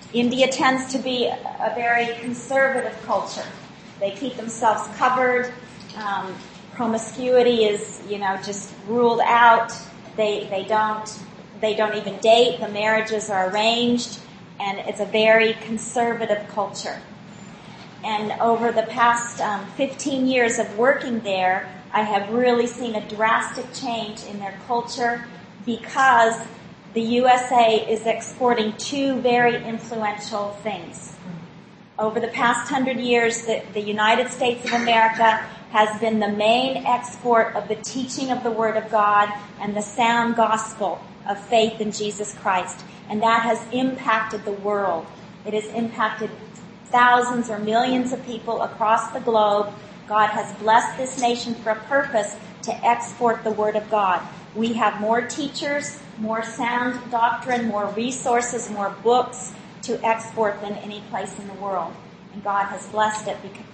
India tends to be a very conservative culture. They keep themselves covered. Promiscuity is, just ruled out. They don't even date. The marriages are arranged, and it's a very conservative culture. And over the past 15 years of working there, I have really seen a drastic change in their culture because the USA is exporting two very influential things. Over the past 100 years, the United States of America has been the main export of the teaching of the Word of God and the sound gospel of faith in Jesus Christ. And that has impacted the world. It has impacted thousands or millions of people across the globe. God has blessed this nation for a purpose to export the Word of God. We have more teachers, more sound doctrine, more resources, more books to export than any place in the world. And God has blessed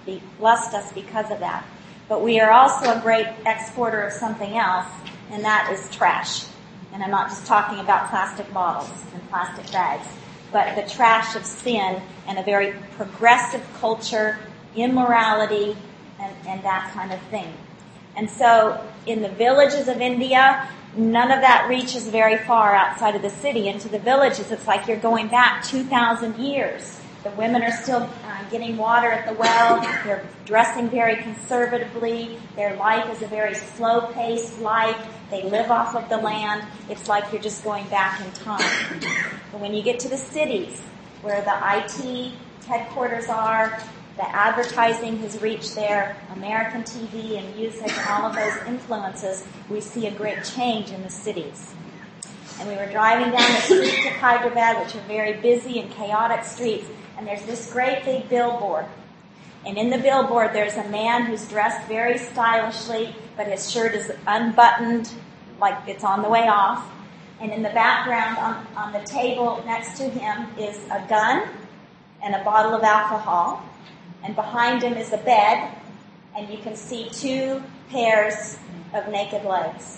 us because of that. But we are also a great exporter of something else, and that is trash. And I'm not just talking about plastic bottles and plastic bags, but the trash of sin and a very progressive culture, immorality, and that kind of thing. And so in the villages of India, none of that reaches very far outside of the city. Into the villages, it's like you're going back 2,000 years. The women are still getting water at the well. They're dressing very conservatively. Their life is a very slow-paced life. They live off of the land. It's like you're just going back in time. But when you get to the cities, where the IT headquarters are, the advertising has reached there, American TV and music and all of those influences, we see a great change in the cities. And we were driving down the streets of Hyderabad, which are very busy and chaotic streets, and there's this great big billboard. And in the billboard, there's a man who's dressed very stylishly, but his shirt is unbuttoned, like it's on the way off. And in the background, on the table next to him, is a gun and a bottle of alcohol. And behind him is a bed, and you can see 2 pairs of naked legs.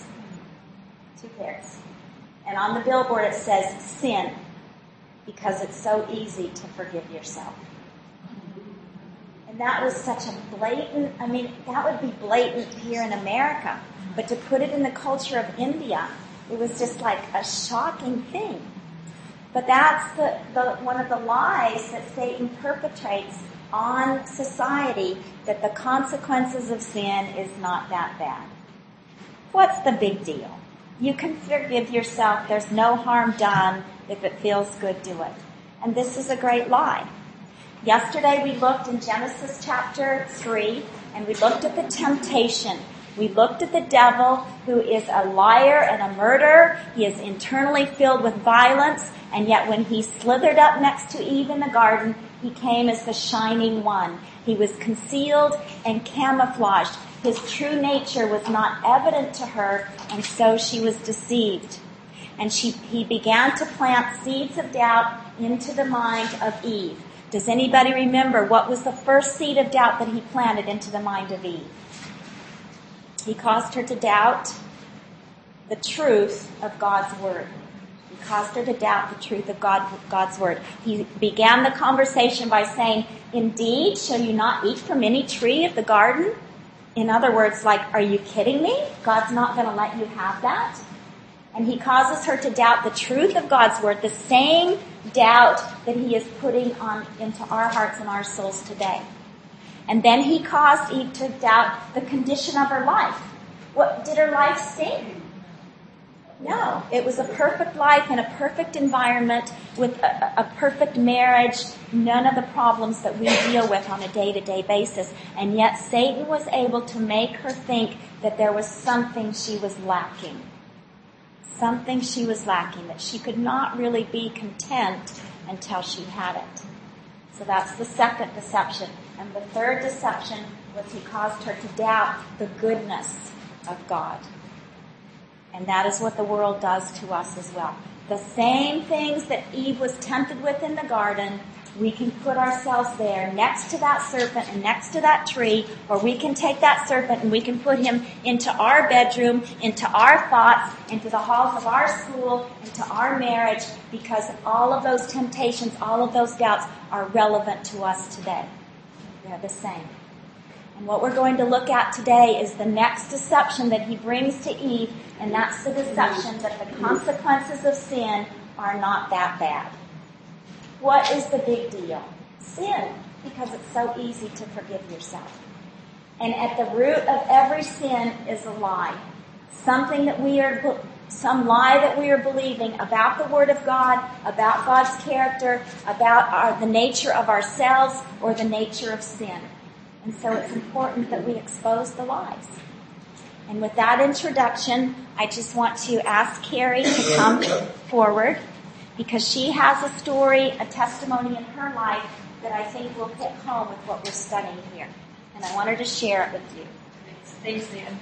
2 pairs. And on the billboard it says, sin, because it's so easy to forgive yourself. And that was such a blatant, that would be blatant here in America. But to put it in the culture of India, it was just like a shocking thing. But that's one of the lies that Satan perpetrates on society, that the consequences of sin is not that bad. What's the big deal? You can forgive yourself. There's no harm done. If it feels good, do it. And this is a great lie. Yesterday we looked in Genesis chapter 3, and we looked at the temptation. We looked at the devil, who is a liar and a murderer. He is internally filled with violence, and yet when he slithered up next to Eve in the garden, he came as the shining one. He was concealed and camouflaged. His true nature was not evident to her, and so she was deceived. And he began to plant seeds of doubt into the mind of Eve. Does anybody remember what was the first seed of doubt that he planted into the mind of Eve? He caused her to doubt the truth of God's Word. He caused her to doubt the truth of God's Word. He began the conversation by saying, "Indeed, shall you not eat from any tree of the garden?" In other words, like, are you kidding me? God's not going to let you have that? And he causes her to doubt the truth of God's Word, the same doubt that he is putting into our hearts and our souls today. And then he caused Eve to doubt the condition of her life. What did her life stink? No, it was a perfect life in a perfect environment with a perfect marriage, none of the problems that we deal with on a day-to-day basis. And yet Satan was able to make her think that there was something she was lacking. Something she was lacking, that she could not really be content until she had it. So that's the second deception. And the third deception was he caused her to doubt the goodness of God. And that is what the world does to us as well. The same things that Eve was tempted with in the garden, we can put ourselves there next to that serpent and next to that tree, or we can take that serpent and we can put him into our bedroom, into our thoughts, into the halls of our school, into our marriage, because all of those temptations, all of those doubts are relevant to us today. They're the same. And what we're going to look at today is the next deception that he brings to Eve, and that's the deception that the consequences of sin are not that bad. What is the big deal? Sin, because it's so easy to forgive yourself. And at the root of every sin is a lie. Some lie that we are believing about the Word of God, about God's character, about the nature of ourselves, or the nature of sin. And so it's important that we expose the lies. And with that introduction, I just want to ask Carrie to come forward, because she has a story, a testimony in her life that I think will hit home with what we're studying here. And I want her to share it with you. Thanks, Dan.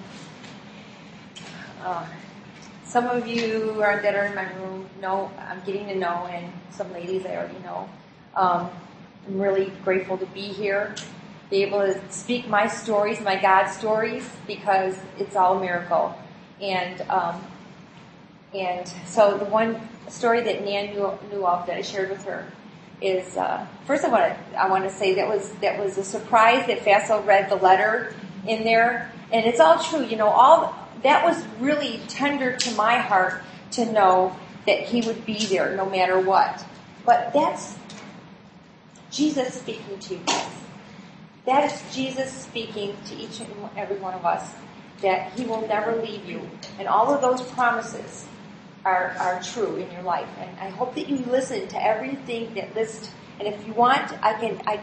Some of you that are in my room know, I'm getting to know, and some ladies I already know. I'm really grateful to be here, be able to speak my stories, my God stories, because it's all a miracle. And so the one story that Nan knew of that I shared with her is, first I want to say that was a surprise that Faisal read the letter in there, and it's all true. All that was really tender to my heart to know that he would be there no matter what. But that's Jesus speaking to you guys. That is Jesus speaking to each and every one of us, that he will never leave you, and all of those promises are true in your life. And I hope that you listen to everything that lists. And if you want, I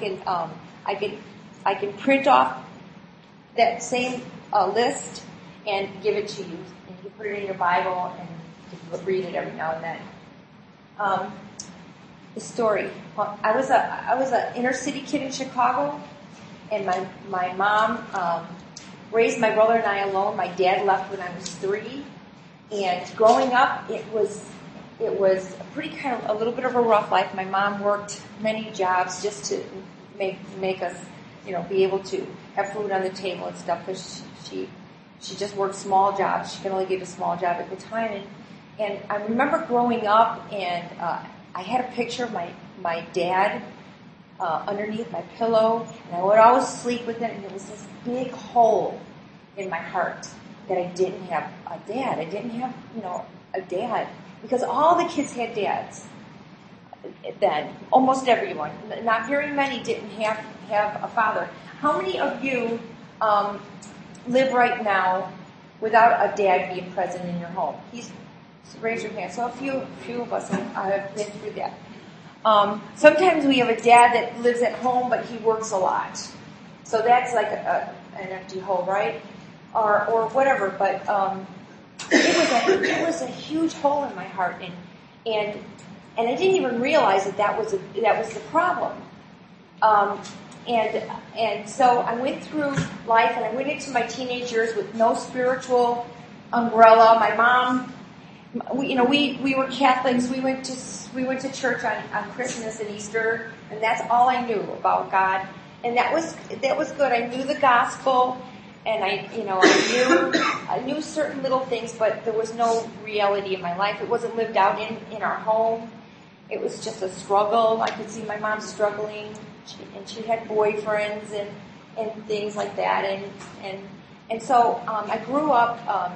can print off that same list and give it to you. And you can put it in your Bible and you can read it every now and then. The story. Well, I was a inner city kid in Chicago, and my mom raised my brother and I alone. My dad left when I was 3. And growing up, it was a pretty a little bit of a rough life. My mom worked many jobs just to make us, be able to have food on the table and stuff. Because she just worked small jobs. She could only get a small job at the time. And I remember growing up, and I had a picture of my dad underneath my pillow, and I would always sleep with it. And there was this big hole in my heart that I didn't have a dad. I didn't have, a dad. Because all the kids had dads then. Almost everyone. Not very many didn't have a father. How many of you live right now without a dad being present in your home? Raise your hand. So a few of us have been through that. Sometimes we have a dad that lives at home, but he works a lot. So that's like an empty hole, right? Or whatever, but it was a huge hole in my heart, and I didn't even realize that was the problem. And so I went through life, and I went into my teenage years with no spiritual umbrella. My mom, we were Catholics. We went to church on Christmas and Easter, and that's all I knew about God, and that was good. I knew the gospel. And I knew certain little things, but there was no reality in my life. It wasn't lived out in our home. It was just a struggle. I could see my mom struggling, and she had boyfriends and things like that. And so I grew up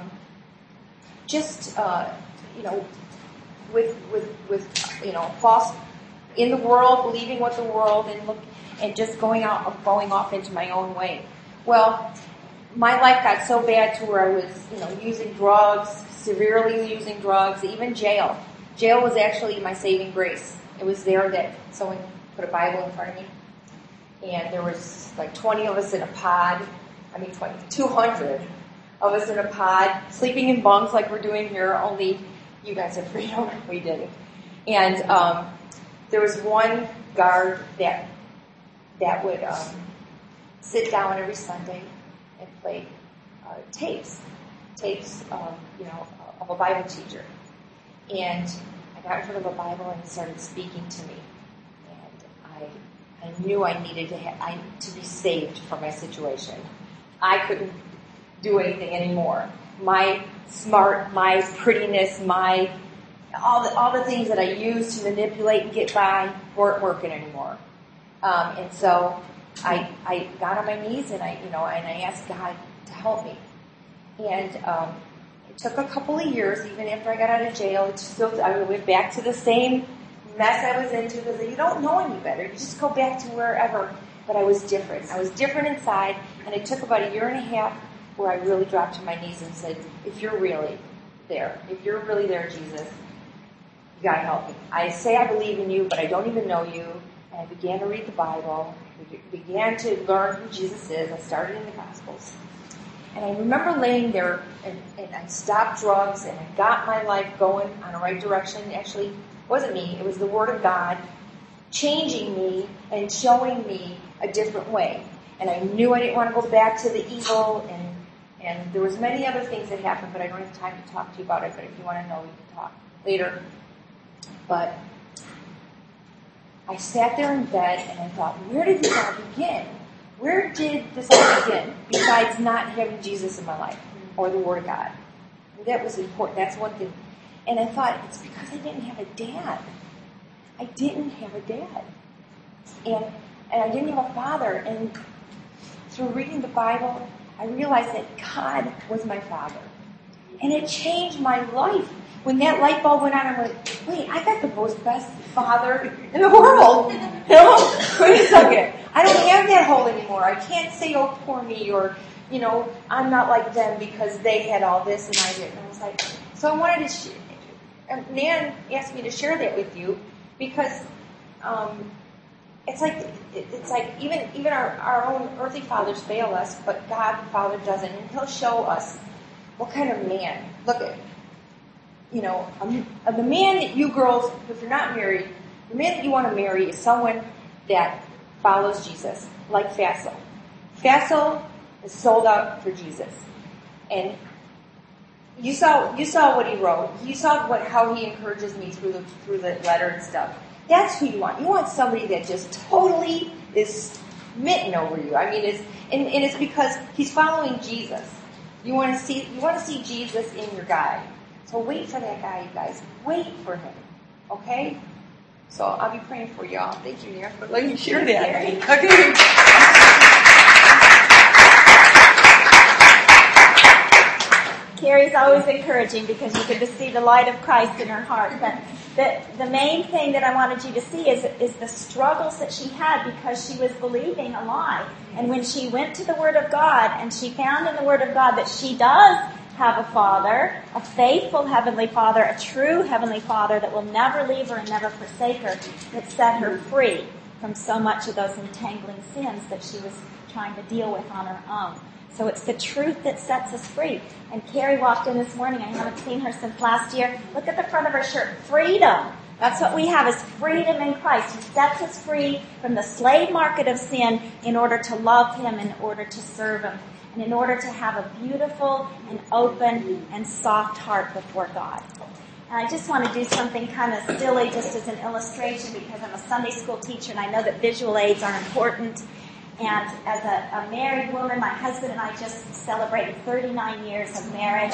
with false in the world, believing what the world and just going off into my own way. Well, my life got so bad to where I was, using drugs, severely using drugs, even jail. Jail was actually my saving grace. It was there that someone put a Bible in front of me, and there was like 20 of us in a pod. 200 of us in a pod, sleeping in bunks like we're doing here, only you guys have freedom. We did it. And there was one guard that would sit down every Sunday and play tapes of a Bible teacher. And I got in front of a Bible and he started speaking to me. And I knew I needed to be saved from my situation. I couldn't do anything anymore. My smart, my prettiness, all the things that I used to manipulate and get by weren't working anymore. And so I got on my knees and I asked God to help me. And it took a couple of years, even after I got out of jail. I went back to the same mess I was into because you don't know any better. You just go back to wherever. But I was different. I was different inside, and it took about a year and a half where I really dropped to my knees and said, if you're really there, Jesus, you gotta help me. I say I believe in you, but I don't even know you. And I began to read the Bible. I began to learn who Jesus is. I started in the Gospels. And I remember laying there, and I stopped drugs, and I got my life going on the right direction. Actually, it wasn't me. It was the Word of God changing me and showing me a different way. And I knew I didn't want to go back to the evil, and there was many other things that happened, but I don't have time to talk to you about it. But if you want to know, we can talk later. But I sat there in bed, and I thought, where did this all begin? Where did this all begin, besides not having Jesus in my life, or the Word of God? And that was important. That's one thing. And I thought, it's because I didn't have a dad. I didn't have a dad. And I didn't have a father. And through reading the Bible, I realized that God was my father. And it changed my life. When that light bulb went on, I'm like, wait, I got the most best father in the world. Wait a second. I don't have that hole anymore. I can't say, oh, poor me, or, I'm not like them because they had all this and I didn't. And I was like, so I wanted to Nan asked me to share that with you because it's like even our own earthly fathers fail us, but God the Father doesn't, and He'll show us what kind of man. Look at, the man that you girls, if you're not married, the man that you want to marry is someone that follows Jesus, like Faisal. Faisal is sold out for Jesus, and you saw what he wrote. You saw how he encourages me through the letter and stuff. That's who you want. You want somebody that just totally is smitten over you. I mean, it's because he's following Jesus. You want to see Jesus in your guy. So wait for that guy, you guys. Wait for him. Okay? So I'll be praying for y'all. Thank you, Nia, for letting me share that. Okay. Carrie's always encouraging because you get to see the light of Christ in her heart. But the main thing that I wanted you to see is the struggles that she had because she was believing a lie. And when she went to the Word of God and she found in the Word of God that she does have a Father, a faithful Heavenly Father, a true Heavenly Father that will never leave her and never forsake her, it set her free from so much of those entangling sins that she was trying to deal with on her own. So it's the truth that sets us free. And Carrie walked in this morning. I haven't seen her since last year. Look at the front of her shirt. Freedom. That's what we have, is freedom in Christ. He sets us free from the slave market of sin in order to love Him, in order to serve Him, and in order to have a beautiful and open and soft heart before God. And I just want to do something kind of silly just as an illustration because I'm a Sunday school teacher and I know that visual aids are important. And as a married woman, my husband and I just celebrated 39 years of marriage.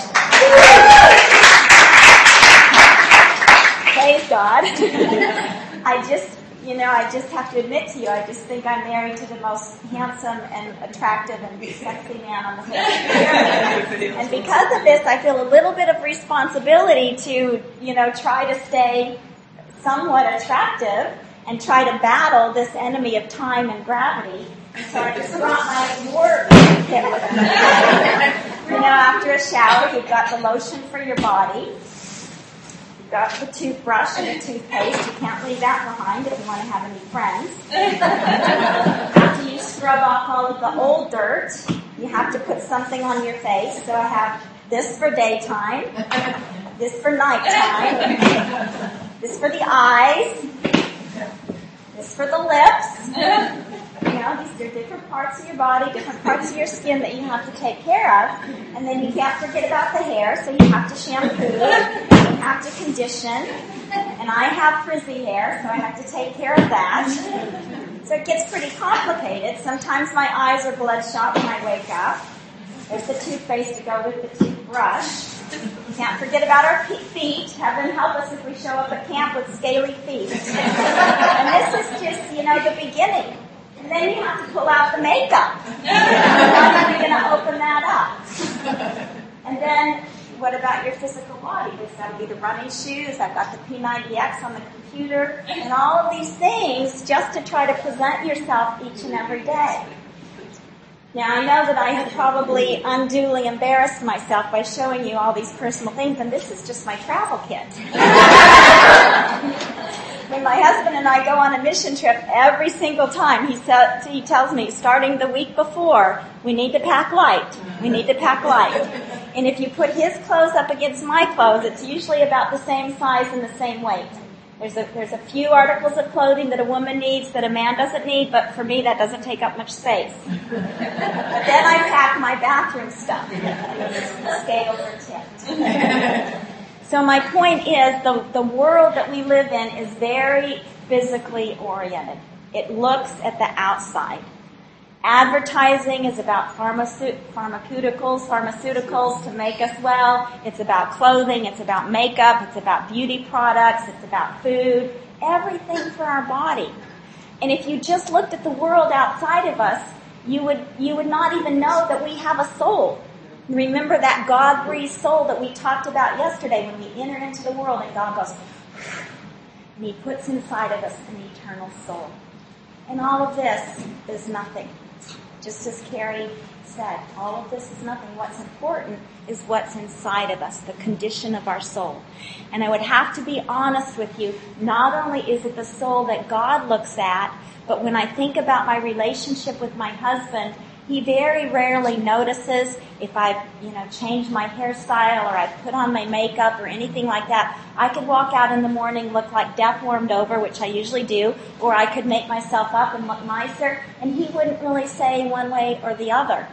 Praise God. I just have to admit to you, I just think I'm married to the most handsome and attractive and sexy man on the whole earth. And because of this, I feel a little bit of responsibility to, try to stay somewhat attractive and try to battle this enemy of time and gravity. And so I just brought my work kit with me. After a shower, you've got the lotion for your body. You've got the toothbrush and the toothpaste. You can't leave that behind if you want to have any friends. After you scrub off all of the old dirt, you have to put something on your face. So I have this for daytime, this for nighttime, this for the eyes, this for the lips. These are different parts of your body, different parts of your skin that you have to take care of. And then you can't forget about the hair, so you have to shampoo, you have to condition, And I have frizzy hair, so I have to take care of that. So it gets pretty complicated. Sometimes my eyes are bloodshot when I wake up. There's the toothpaste to go with the toothbrush. Can't forget about our feet. Heaven help us if we show up at camp with scaly feet. And this is just, the beginning. And then you have to pull out the makeup. How are you going to open that up? And then, what about your physical body? There's got to be the running shoes. I've got the P90X on the computer. And all of these things just to try to present yourself each and every day. Now, I know that I have probably unduly embarrassed myself by showing you all these personal things, and this is just my travel kit. When my husband and I go on a mission trip, every single time he tells me, starting the week before, we need to pack light. We need to pack light. And if you put his clothes up against my clothes, it's usually about the same size and the same weight. There's a few articles of clothing that a woman needs that a man doesn't need, but for me that doesn't take up much space. But then I pack my bathroom stuff. The scales are tipped. So my point is, the world that we live in is very physically oriented. It looks at the outside. Advertising is about pharmaceuticals to make us well. It's about clothing. It's about makeup. It's about beauty products. It's about food. Everything for our body. And if you just looked at the world outside of us, you would not even know that we have a soul. Remember that God-breathed soul that we talked about yesterday when we enter into the world and God goes, and He puts inside of us an eternal soul. And all of this is nothing. Just as Carrie said, all of this is nothing. What's important is what's inside of us, the condition of our soul. And I would have to be honest with you, not only is it the soul that God looks at, but when I think about my relationship with my husband, he very rarely notices if I, change my hairstyle or I put on my makeup or anything like that. I could walk out in the morning, look like death warmed over, which I usually do, or I could make myself up and look nicer, and he wouldn't really say one way or the other.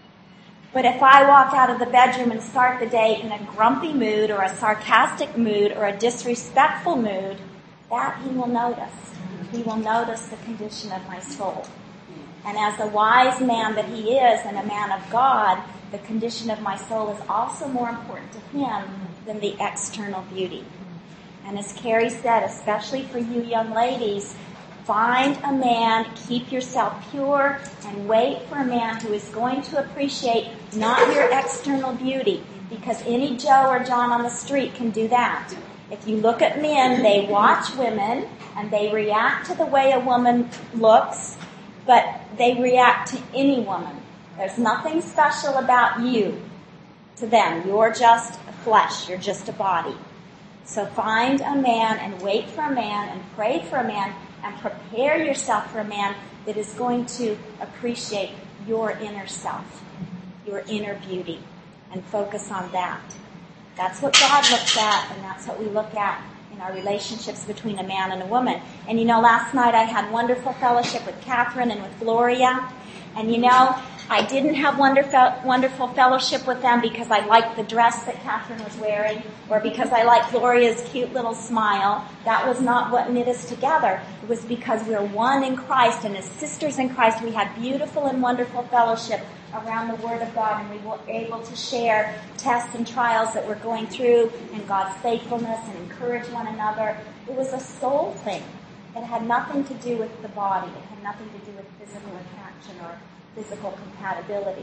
But if I walk out of the bedroom and start the day in a grumpy mood or a sarcastic mood or a disrespectful mood, that he will notice. He will notice the condition of my soul. And as a wise man that he is and a man of God, the condition of my soul is also more important to him than the external beauty. And as Carrie said, especially for you young ladies, find a man, keep yourself pure, and wait for a man who is going to appreciate not your external beauty, because any Joe or John on the street can do that. If you look at men, they watch women, and they react to the way a woman looks, but they react to any woman. There's nothing special about you to them. You're just flesh. You're just a body. So find a man and wait for a man and pray for a man and prepare yourself for a man that is going to appreciate your inner self, your inner beauty, and focus on that. That's what God looks at, and that's what we look at in our relationships between a man and a woman. And last night I had wonderful fellowship with Catherine and with Gloria. And I didn't have wonderful fellowship with them because I liked the dress that Catherine was wearing or because I liked Gloria's cute little smile. That was not what knit us together. It was because we're one in Christ, and as sisters in Christ, we had beautiful and wonderful fellowship around the Word of God, and we were able to share tests and trials that we're going through and God's faithfulness and encourage one another. It was a soul thing. It had nothing to do with the body. It had nothing to do with physical attraction or physical compatibility.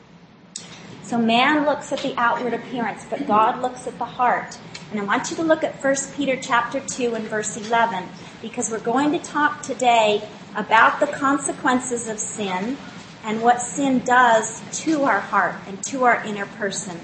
So man looks at the outward appearance, but God looks at the heart. And I want you to look at 1 Peter chapter 2 and verse 11, because we're going to talk today about the consequences of sin and what sin does to our heart and to our inner person.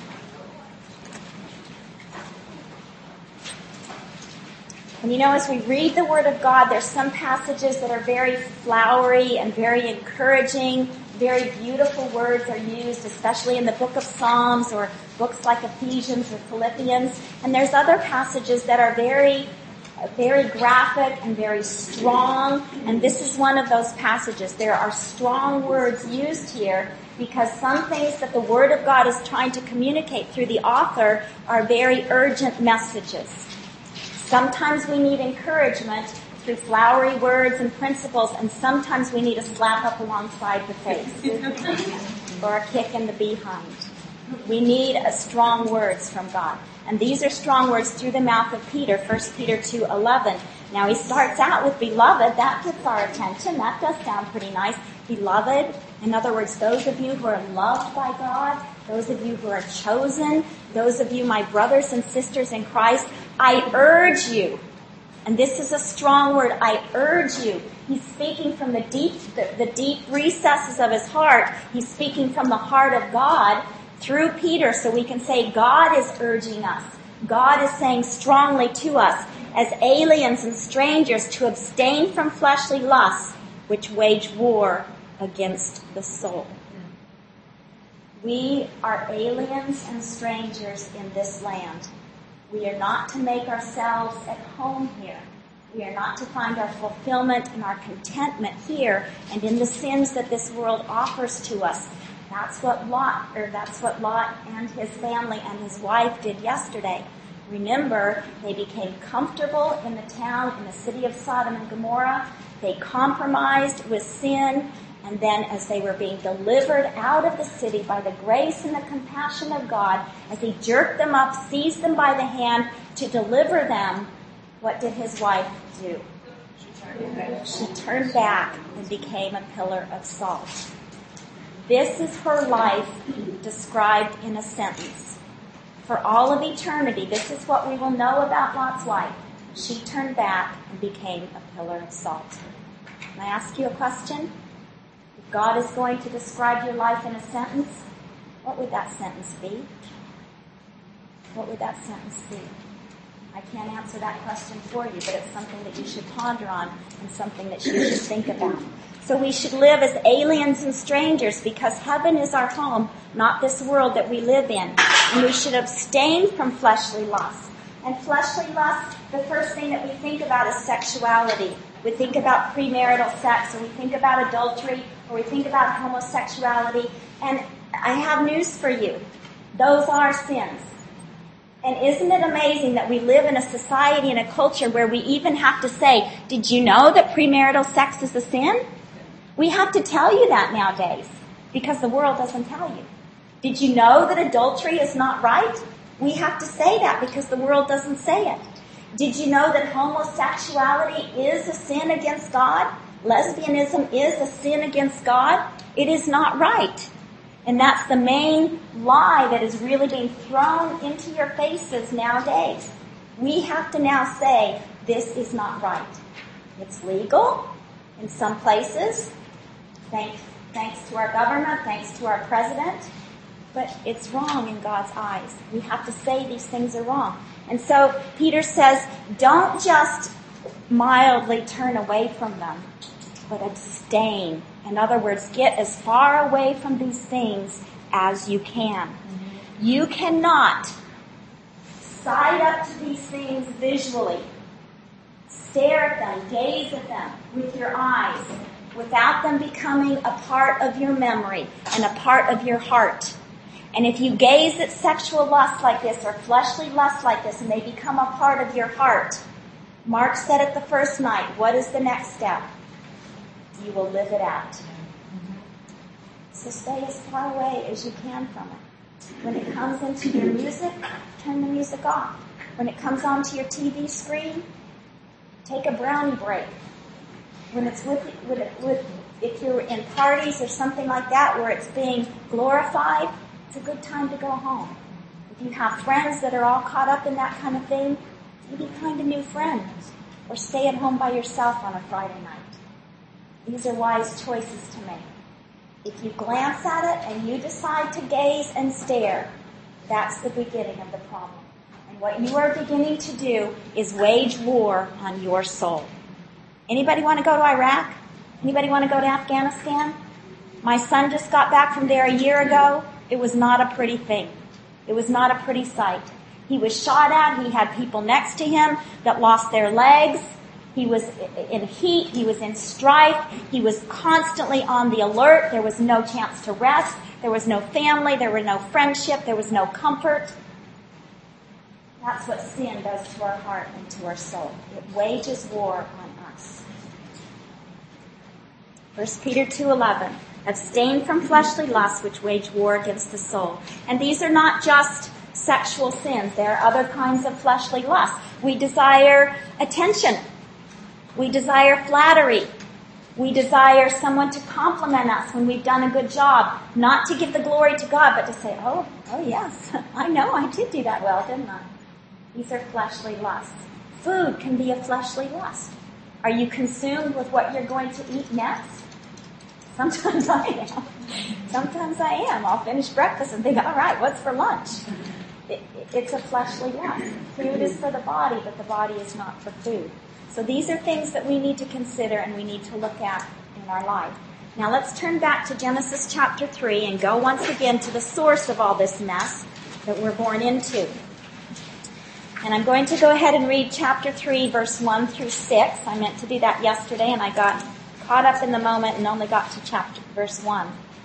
And as we read the Word of God, there's some passages that are very flowery and very encouraging. Very beautiful words are used, especially in the book of Psalms or books like Ephesians or Philippians. And there's other passages that are very, very graphic and very strong. And this is one of those passages. There are strong words used here because some things that the Word of God is trying to communicate through the author are very urgent messages. Sometimes we need encouragement through flowery words and principles, and sometimes we need a slap up alongside the face or a kick in the behind. We need strong words from God. And these are strong words through the mouth of Peter, 1 Peter 2:11. Now he starts out with beloved. That gets our attention. That does sound pretty nice. Beloved, in other words, those of you who are loved by God, those of you who are chosen, those of you, my brothers and sisters in Christ, I urge you. And this is a strong word, I urge you. He's speaking from the deep recesses of his heart. He's speaking from the heart of God through Peter, so we can say God is urging us. God is saying strongly to us as aliens and strangers to abstain from fleshly lusts which wage war against the soul. We are aliens and strangers in this land. We are not to make ourselves at home here. We are not to find our fulfillment and our contentment here and in the sins that this world offers to us. That's what Lot and his family and his wife did yesterday. Remember, they became comfortable in the town, in the city of Sodom and Gomorrah. They compromised with sin. And then as they were being delivered out of the city by the grace and the compassion of God, as he jerked them up, seized them by the hand to deliver them, what did his wife do? She turned back and became a pillar of salt. This is her life described in a sentence. For all of eternity, this is what we will know about Lot's wife. She turned back and became a pillar of salt. Can I ask you a question? If God is going to describe your life in a sentence, what would that sentence be? What would that sentence be? I can't answer that question for you, but it's something that you should ponder on and something that you should think about. So we should live as aliens and strangers because heaven is our home, not this world that we live in. And we should abstain from fleshly lust. And fleshly lust, the first thing that we think about is sexuality. We think about premarital sex, or we think about adultery, or we think about homosexuality. And I have news for you. Those are sins. And isn't it amazing that we live in a society and a culture where we even have to say, did you know that premarital sex is a sin? We have to tell you that nowadays because the world doesn't tell you. Did you know that adultery is not right? We have to say that because the world doesn't say it. Did you know that homosexuality is a sin against God? Lesbianism is a sin against God? It is not right. And that's the main lie that is really being thrown into your faces nowadays. We have to now say, this is not right. It's legal in some places, thanks to our government, thanks to our president, but it's wrong in God's eyes. We have to say these things are wrong. And so Peter says, don't just mildly turn away from them, but abstain. In other words, get as far away from these things as you can. Mm-hmm. You cannot side up to these things visually, stare at them, gaze at them with your eyes, without them becoming a part of your memory and a part of your heart. And if you gaze at sexual lust like this or fleshly lust like this and they become a part of your heart, Mark said it the first night, what is the next step? You will live it out. So stay as far away as you can from it. When it comes into your music, turn the music off. When it comes onto your TV screen, take a brownie break. When it's if you're in parties or something like that where it's being glorified, it's a good time to go home. If you have friends that are all caught up in that kind of thing, maybe find a new friend or stay at home by yourself on a Friday night. These are wise choices to make. If you glance at it and you decide to gaze and stare, that's the beginning of the problem. And what you are beginning to do is wage war on your soul. Anybody want to go to Iraq? Anybody want to go to Afghanistan? My son just got back from there a year ago. It was not a pretty thing. It was not a pretty sight. He was shot at. He had people next to him that lost their legs. He was in heat. He was in strife. He was constantly on the alert. There was no chance to rest. There was no family. There was no friendship. There was no comfort. That's what sin does to our heart and to our soul. It wages war on us. 1 Peter 2:11. Abstain from fleshly lusts which wage war against the soul. And these are not just sexual sins. There are other kinds of fleshly lusts. We desire attention. We desire flattery. We desire someone to compliment us when we've done a good job. Not to give the glory to God, but to say, oh yes, I know I did do that well, didn't I? These are fleshly lusts. Food can be a fleshly lust. Are you consumed with what you're going to eat next? Sometimes I am. Sometimes I am. I'll finish breakfast and think, all right, what's for lunch? It's a fleshly lust. Food is for the body, but the body is not for food. So these are things that we need to consider and we need to look at in our life. Now let's turn back to Genesis chapter 3 and go once again to the source of all this mess that we're born into. And I'm going to go ahead and read chapter 3, verse 1 through 6. I meant to do that yesterday and I got caught up in the moment and only got to verse 1.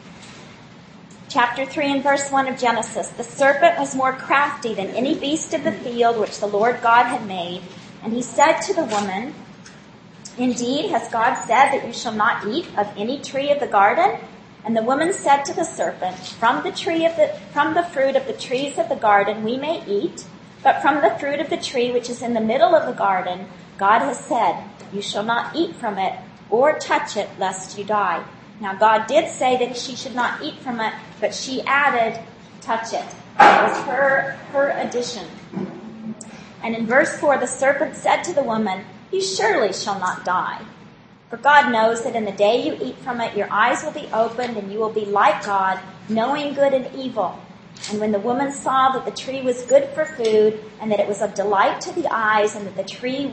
Chapter 3 and verse 1 of Genesis. The serpent was more crafty than any beast of the field which the Lord God had made. And he said to the woman, Indeed, has God said that you shall not eat of any tree of the garden? And the woman said to the serpent, From the fruit of the trees of the garden we may eat, but from the fruit of the tree which is in the middle of the garden, God has said, You shall not eat from it or touch it, lest you die. Now God did say that she should not eat from it, but she added, touch it. It was her addition. And in verse 4, the serpent said to the woman, You surely shall not die. For God knows that in the day you eat from it, your eyes will be opened and you will be like God, knowing good and evil. And when the woman saw that the tree was good for food and that it was of delight to the eyes and that the tree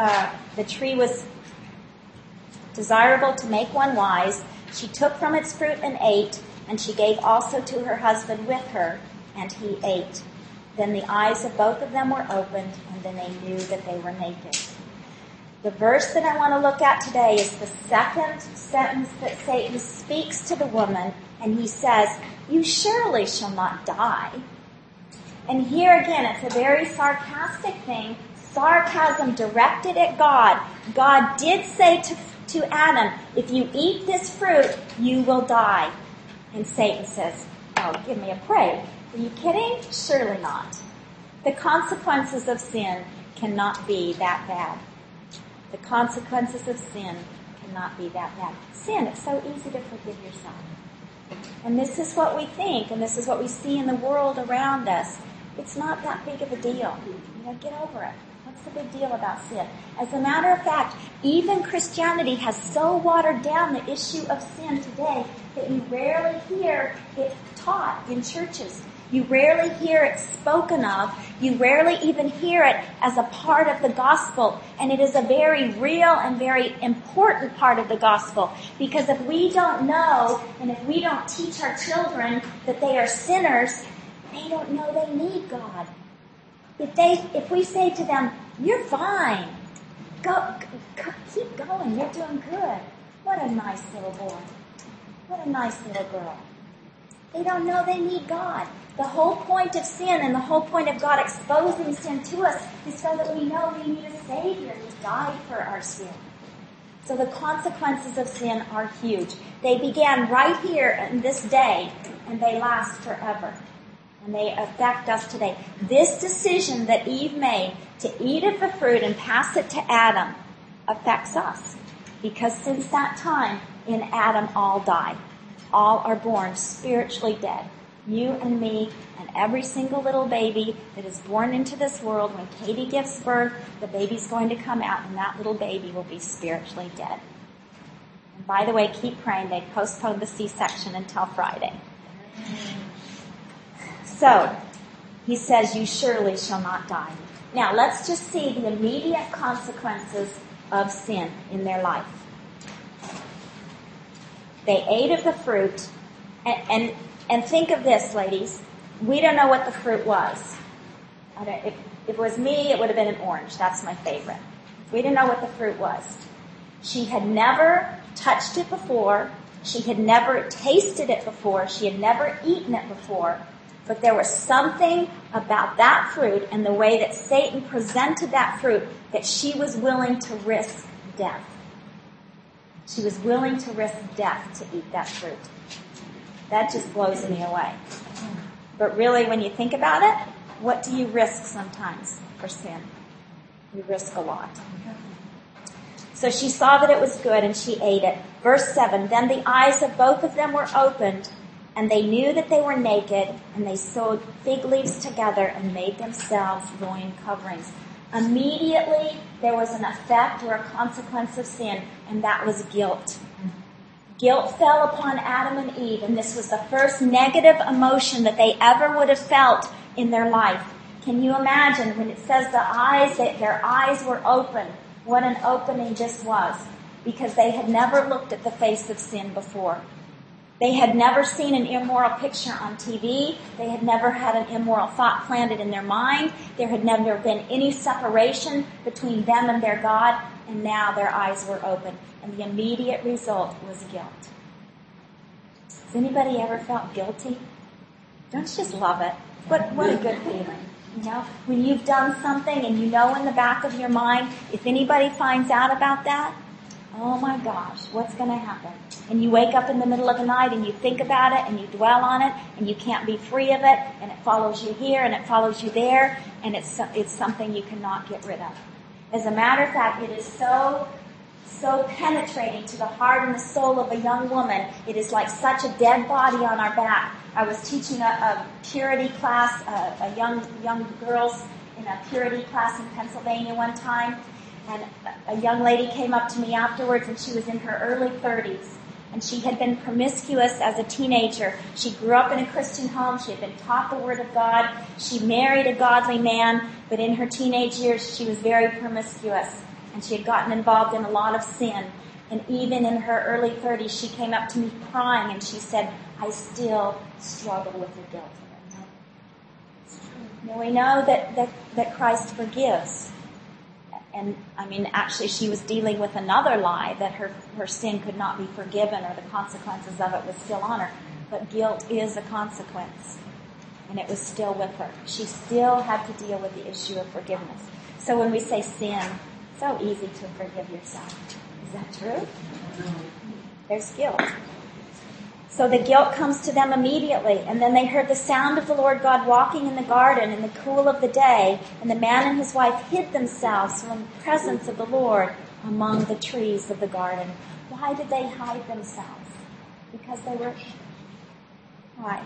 was desirable to make one wise, she took from its fruit and ate, and she gave also to her husband with her, and he ate. Then the eyes of both of them were opened, and then they knew that they were naked. The verse that I want to look at today is the second sentence that Satan speaks to the woman, and he says, You surely shall not die. And here again, it's a very sarcastic thing, sarcasm directed at God. God did say to Adam, if you eat this fruit, you will die. And Satan says, oh, give me a break. Are you kidding? Surely not. The consequences of sin cannot be that bad. The consequences of sin cannot be that bad. Sin, it's so easy to forgive yourself. And this is what we think, and this is what we see in the world around us. It's not that big of a deal. Get over it. What's the big deal about sin? As a matter of fact, even Christianity has so watered down the issue of sin today that you rarely hear it taught in churches. You rarely hear it spoken of. You rarely even hear it as a part of the gospel. And it is a very real and very important part of the gospel. Because if we don't know and if we don't teach our children that they are sinners, they don't know they need God. If we say to them, you're fine, go, keep going, you're doing good. What a nice little boy. What a nice little girl. They don't know they need God. The whole point of sin and the whole point of God exposing sin to us is so that we know we need a Savior who died for our sin. So the consequences of sin are huge. They began right here in this day, and they last forever. And they affect us today. This decision that Eve made to eat of the fruit and pass it to Adam affects us. Because since that time, in Adam all die. All are born spiritually dead. You and me and every single little baby that is born into this world, when Katie gives birth, the baby's going to come out and that little baby will be spiritually dead. And by the way, keep praying. They postponed the C-section until Friday. So, he says, you surely shall not die. Now, let's just see the immediate consequences of sin in their life. They ate of the fruit, and think of this, ladies. We don't know what the fruit was. If it was me, it would have been an orange. That's my favorite. We didn't know what the fruit was. She had never touched it before. She had never tasted it before. She had never eaten it before. But there was something about that fruit and the way that Satan presented that fruit that she was willing to risk death. She was willing to risk death to eat that fruit. That just blows me away. But really, when you think about it, what do you risk sometimes for sin? You risk a lot. So she saw that it was good and she ate it. Verse 7, then the eyes of both of them were opened and they knew that they were naked and they sewed fig leaves together and made themselves loin coverings. Immediately there was an effect or a consequence of sin, and that was guilt. Guilt fell upon Adam and Eve, and this was the first negative emotion that they ever would have felt in their life. Can you imagine when it says that their eyes were open, what an opening this was, because they had never looked at the face of sin before. They had never seen an immoral picture on TV. They had never had an immoral thought planted in their mind. There had never been any separation between them and their God, and now their eyes were open. And the immediate result was guilt. Has anybody ever felt guilty? Don't you just love it? What a good feeling. You know, when you've done something and you know in the back of your mind, if anybody finds out about that, oh my gosh, what's going to happen? And you wake up in the middle of the night and you think about it and you dwell on it and you can't be free of it, and it follows you here and it follows you there, and it's something you cannot get rid of. As a matter of fact, it is so penetrating to the heart and the soul of a young woman. It is like such a dead body on our back. I was teaching a purity class, a young girls in a purity class in Pennsylvania one time, and a young lady came up to me afterwards, and she was in her early 30s, and she had been promiscuous as a teenager. She grew up in a Christian home. She had been taught the Word of God. She married a godly man, but in her teenage years, she was very promiscuous, and she had gotten involved in a lot of sin. And even in her early 30s, she came up to me crying, and she said, I still struggle with the guilt of it. Now we know that Christ forgives. And actually she was dealing with another lie, that her sin could not be forgiven or the consequences of it was still on her. But guilt is a consequence. And it was still with her. She still had to deal with the issue of forgiveness. So when we say sin, so easy to forgive yourself. Is that true? There's guilt. So the guilt comes to them immediately, and then they heard the sound of the Lord God walking in the garden in the cool of the day, and the man and his wife hid themselves from the presence of the Lord among the trees of the garden. Why did they hide themselves? Because they were... Why?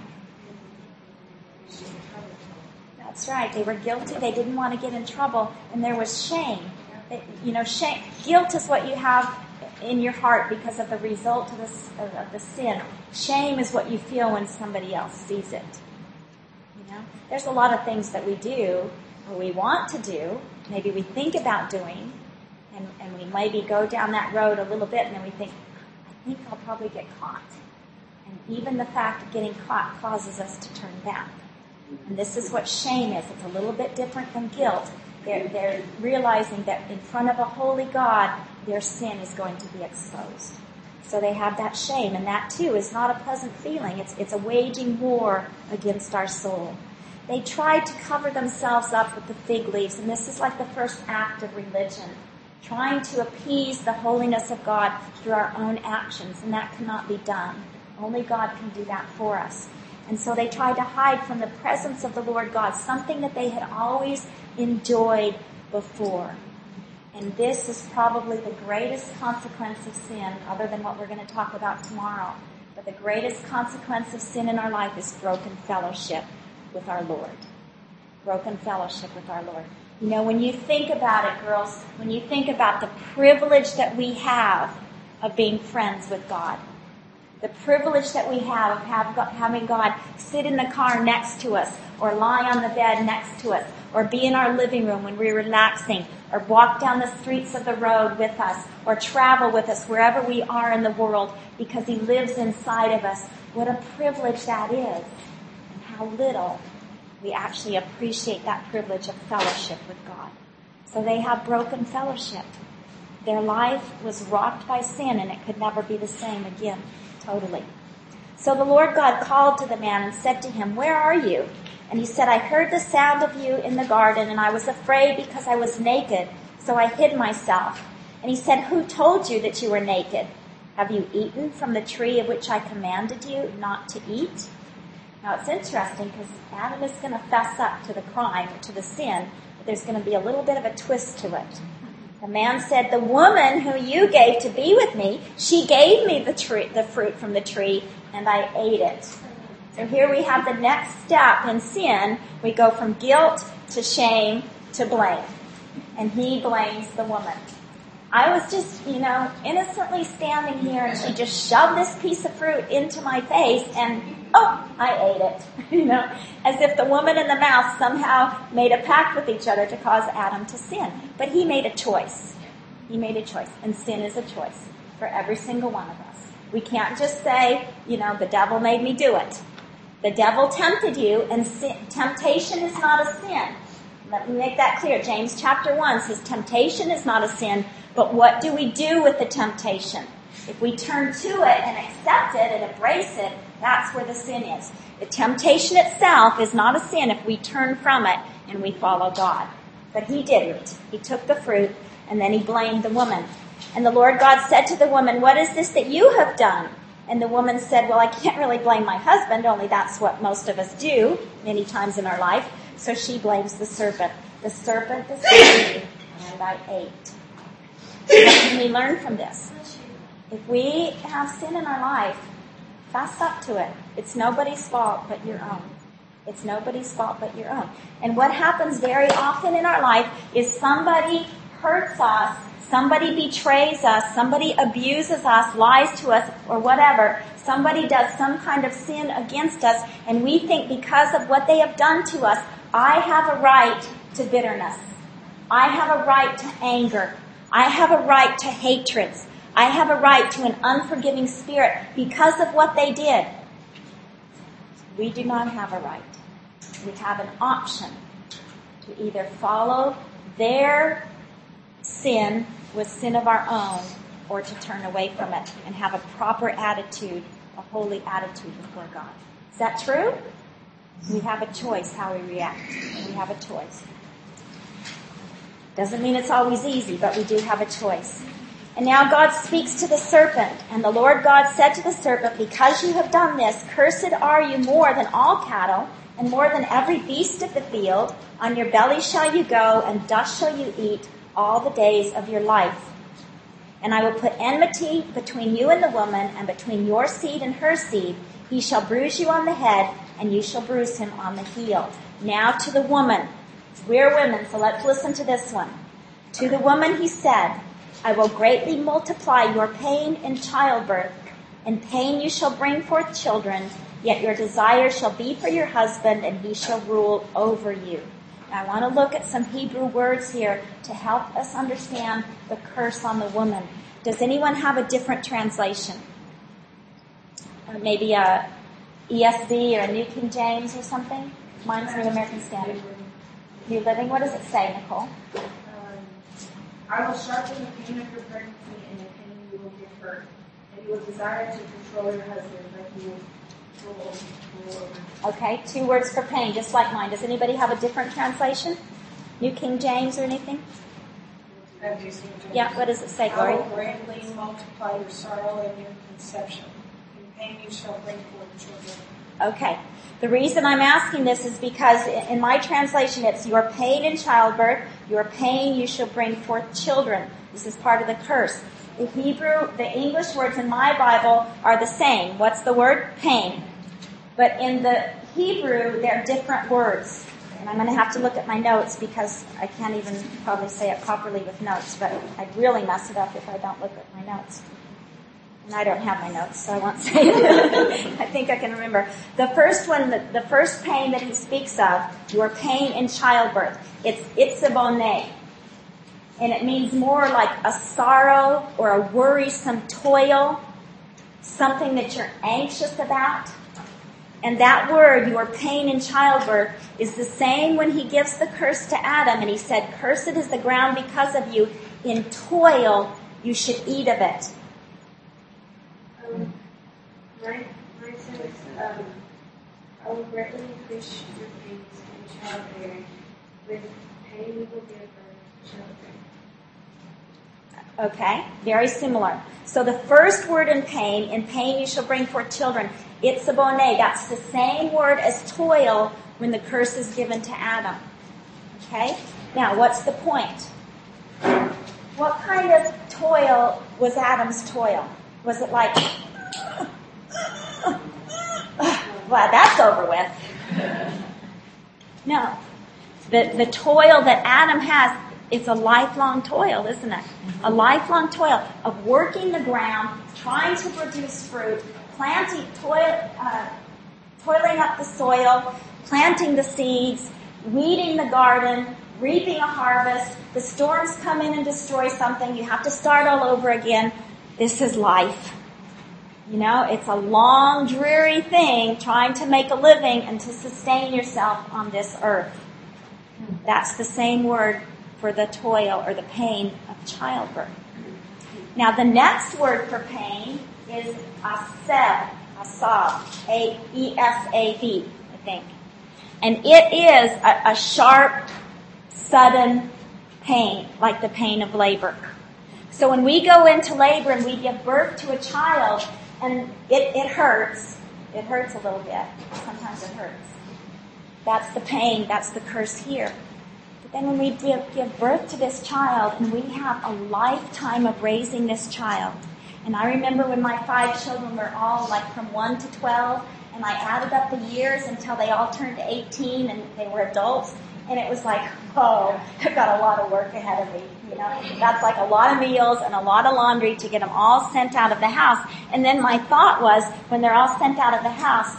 That's right. They were guilty. They didn't want to get in trouble, and there was shame. Shame. Guilt is what you have in your heart because of the result of the sin. Shame is what you feel when somebody else sees it. There's a lot of things that we do or we want to do, maybe we think about doing, and we maybe go down that road a little bit and then we think, I think I'll probably get caught. And even the fact of getting caught causes us to turn back. And this is what shame is. It's a little bit different than guilt. They're realizing that in front of a holy God, their sin is going to be exposed. So they have that shame, and that too is not a pleasant feeling. It's a waging war against our soul. They tried to cover themselves up with the fig leaves, and this is like the first act of religion, trying to appease the holiness of God through our own actions, and that cannot be done. Only God can do that for us. And so they tried to hide from the presence of the Lord God, something that they had always enjoyed before. And this is probably the greatest consequence of sin, other than what we're going to talk about tomorrow. But the greatest consequence of sin in our life is broken fellowship with our Lord. Broken fellowship with our Lord. When you think about it, girls, when you think about the privilege that we have of being friends with God, the privilege that we have of having God sit in the car next to us, or lie on the bed next to us, or be in our living room when we're relaxing, or walk down the streets of the road with us, or travel with us wherever we are in the world, because He lives inside of us. What a privilege that is, and how little we actually appreciate that privilege of fellowship with God. So they have broken fellowship. Their life was rocked by sin, and it could never be the same again. Totally. So the Lord God called to the man and said to him, "Where are you?" And he said, "I heard the sound of you in the garden, and I was afraid because I was naked, so I hid myself." And he said, "Who told you that you were naked? Have you eaten from the tree of which I commanded you not to eat?" Now it's interesting because Adam is going to fess up to the crime, to the sin, but there's going to be a little bit of a twist to it. The man said, "The woman who you gave to be with me, she gave me the fruit from the tree, and I ate it." So here we have the next step in sin. We go from guilt to shame to blame. And he blames the woman. I was just, innocently standing here and she just shoved this piece of fruit into my face and, I ate it. As if the woman and the mouse somehow made a pact with each other to cause Adam to sin. But he made a choice. He made a choice. And sin is a choice for every single one of us. We can't just say, the devil made me do it. The devil tempted you, and temptation is not a sin. Let me make that clear. James chapter 1 says temptation is not a sin, but what do we do with the temptation? If we turn to it and accept it and embrace it, that's where the sin is. The temptation itself is not a sin if we turn from it and we follow God. But he didn't. He took the fruit and then he blamed the woman. And the Lord God said to the woman, "What is this that you have done?" And the woman said, "Well, I can't really blame my husband, only that's what most of us do many times in our life." So she blames the serpent. "The serpent deceived me, and I ate." What can we learn from this? If we have sin in our life, fess up to it. It's nobody's fault but your own. It's nobody's fault but your own. And what happens very often in our life is somebody hurts us, somebody betrays us, somebody abuses us, lies to us, or whatever. Somebody does some kind of sin against us, and we think because of what they have done to us, I have a right to bitterness. I have a right to anger. I have a right to hatred. I have a right to an unforgiving spirit because of what they did. We do not have a right. We have an option to either follow their sin with sin of our own or to turn away from it and have a proper attitude, a holy attitude before God. Is that true? We have a choice how we react. We have a choice. Doesn't mean it's always easy, but we do have a choice. And now God speaks to the serpent, and the Lord God said to the serpent, "Because you have done this, cursed are you more than all cattle, and more than every beast of the field. On your belly shall you go, and dust shall you eat all the days of your life. And I will put enmity between you and the woman, and between your seed and her seed. He shall bruise you on the head, and you shall bruise him on the heel." Now to the woman. We're women, so let's listen to this one. To the woman he said, "I will greatly multiply your pain in childbirth. In pain you shall bring forth children, yet your desire shall be for your husband, and he shall rule over you." Now I want to look at some Hebrew words here to help us understand the curse on the woman. Does anyone have a different translation? Or maybe a ESV or a New King James or something? Mine's New American Standard. New Living. What does it say, Nicole? "I will sharpen the pain of your pregnancy, and the pain you will give birth. And you will desire to control your husband, but he will rule over." Okay, 2 words for pain, just like mine. Does anybody have a different translation? New King James or anything? Yeah, what does it say, "I Gloria? will greatly multiply your sorrow and your conception. In pain you shall bring forth children." Okay. The reason I'm asking this is because in my translation it's your pain in childbirth, your pain you shall bring forth children. This is part of the curse. The Hebrew, the English words in my Bible are the same. What's the word? Pain. But in the Hebrew, they're different words. And I'm going to have to look at my notes because I can't even probably say it properly with notes, but I'd really mess it up if I don't look at my notes. And I don't have my notes, so I won't say it. I think I can remember. The first one, the first pain that he speaks of, your pain in childbirth, it's itzabone. And it means more like a sorrow or a worrisome toil, something that you're anxious about. And that word, your pain in childbirth, is the same when he gives the curse to Adam. And he said, "Cursed is the ground because of you. In toil you should eat of it." Mine says says, I will greatly increase your pains in childbearing. With pain you will give birth to children. Okay, very similar. So the first word in pain you shall bring forth children. Itzabone, that's the same word as toil when the curse is given to Adam. Okay? Now, what's the point? What kind of toil was Adam's toil? Was it like, well, that's over with? No. The toil that Adam has, it's a lifelong toil, isn't it? A lifelong toil of working the ground, trying to produce fruit, toiling up the soil, planting the seeds, weeding the garden, reaping a harvest. The storms come in and destroy something. You have to start all over again. This is life. You know, it's a long, dreary thing trying to make a living and to sustain yourself on this earth. That's the same word for the toil or the pain of childbirth. Now, the next word for pain is asab, A-E-S-A-B, I think. And it is a sharp, sudden pain, like the pain of labor. So when we go into labor and we give birth to a child, and it hurts. It hurts a little bit. Sometimes it hurts. That's the pain. That's the curse here. But then when we give birth to this child and we have a lifetime of raising this child. And I remember when my 5 children were all like from 1 to 12, and I added up the years until they all turned to 18 and they were adults. And it was like, whoa, I've got a lot of work ahead of me. You know, that's like a lot of meals and a lot of laundry to get them all sent out of the house. And then my thought was, when they're all sent out of the house,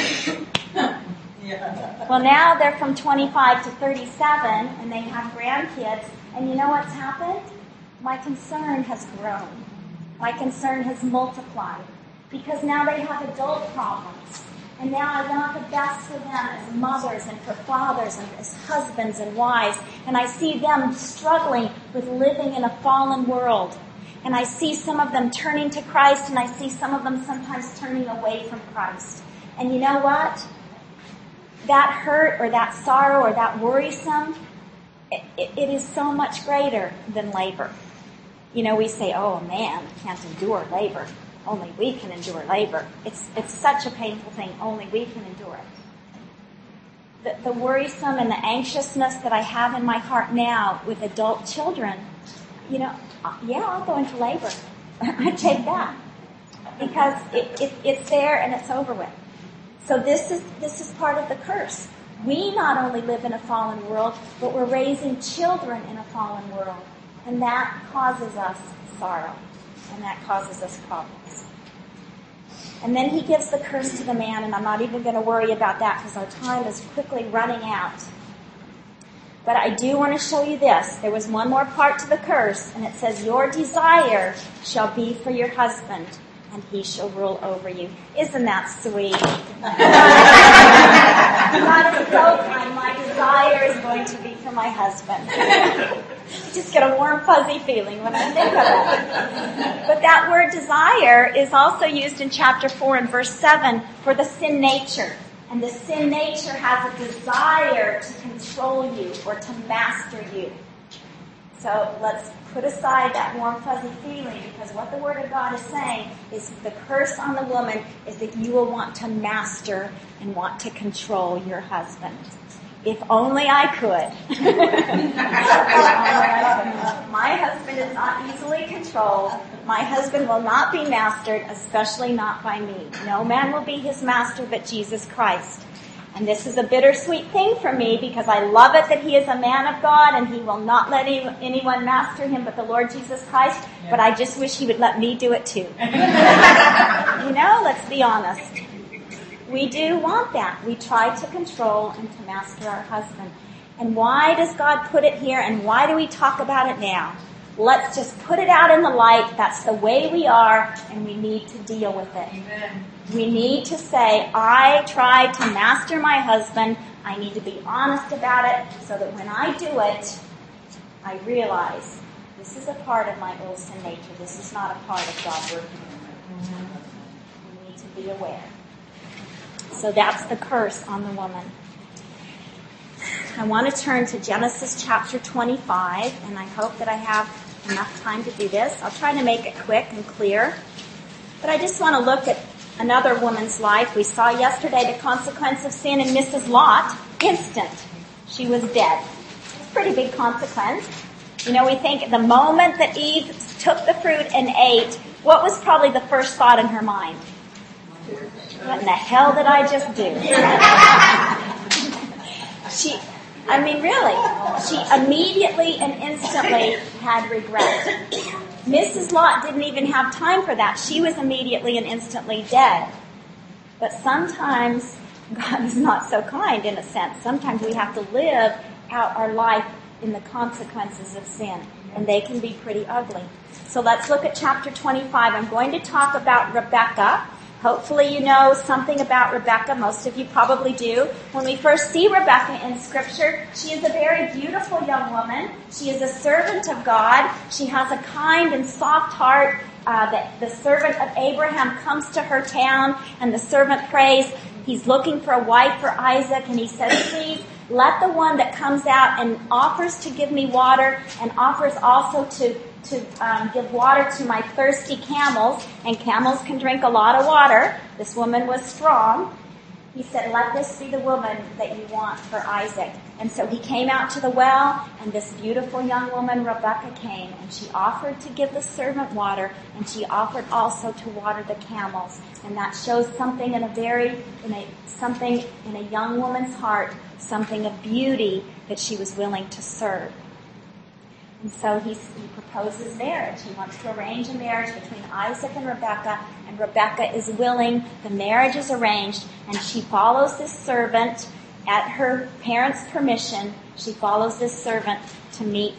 well, now they're from 25 to 37 and they have grandkids. And you know what's happened? My concern has grown. My concern has multiplied. Because now they have adult problems. And now I want the best for them as mothers and for fathers and as husbands and wives. And I see them struggling with living in a fallen world. And I see some of them turning to Christ, and I see some of them sometimes turning away from Christ. And you know what? That hurt or that sorrow or that worrisome, it is so much greater than labor. You know, we say, oh man, I can't endure labor. Only we can endure labor. It's such a painful thing. Only we can endure it. The worrisome and the anxiousness that I have in my heart now with adult children, you know, yeah, I'll go into labor. I take that. Because it's there and it's over with. So this is part of the curse. We not only live in a fallen world, but we're raising children in a fallen world. And that causes us sorrow. And that causes us problems. And then he gives the curse to the man, and I'm not even going to worry about that because our time is quickly running out. But I do want to show you this. There was one more part to the curse, and it says, your desire shall be for your husband, and he shall rule over you. Isn't that sweet? God is so kind. My desire is going to be for my husband. I just get a warm, fuzzy feeling when I think of it. But that word desire is also used in chapter 4 and verse 7 for the sin nature. And the sin nature has a desire to control you or to master you. So let's put aside that warm, fuzzy feeling, because what the Word of God is saying is the curse on the woman is that you will want to master and want to control your husband. If only I could. My husband is not easily controlled. My husband will not be mastered, especially not by me. No man will be his master but Jesus Christ. And this is a bittersweet thing for me because I love it that he is a man of God and he will not let anyone master him but the Lord Jesus Christ. Yeah. But I just wish he would let me do it too. You know, let's be honest. We do want that. We try to control and to master our husband. And why does God put it here and why do we talk about it now? Let's just put it out in the light. That's the way we are and we need to deal with it. Amen. We need to say, I tried to master my husband. I need to be honest about it so that when I do it, I realize this is a part of my old sin nature. This is not a part of God working in me. We need to be aware. So that's the curse on the woman. I want to turn to Genesis chapter 25, and I hope that I have enough time to do this. I'll try to make it quick and clear. But I just want to look at another woman's life. We saw yesterday the consequence of sin in Mrs. Lot. Instant. She was dead. It's a pretty big consequence. You know, we think the moment that Eve took the fruit and ate, what was probably the first thought in her mind? What in the hell did I just do? She immediately and instantly had regret. Mrs. Lot didn't even have time for that. She was immediately and instantly dead. But sometimes God is not so kind in a sense. Sometimes we have to live out our life in the consequences of sin, and they can be pretty ugly. So let's look at chapter 25. I'm going to talk about Rebecca. Hopefully you know something about Rebecca. Most of you probably do. When we first see Rebecca in Scripture, she is a very beautiful young woman. She is a servant of God. She has a kind and soft heart. The servant of Abraham comes to her town, and the servant prays. He's looking for a wife for Isaac, and he says, please, let the one that comes out and offers to give me water and offers also to give water to my thirsty camels, and camels can drink a lot of water. This woman was strong. He said, let this be the woman that you want for Isaac. And so he came out to the well, and this beautiful young woman, Rebecca, came, and she offered to give the servant water, and she offered also to water the camels. And that shows something in a young woman's heart, something of beauty that she was willing to serve. And so he proposes marriage. He wants to arrange a marriage between Isaac and Rebecca is willing. The marriage is arranged, and she follows this servant at her parents' permission. She follows this servant to meet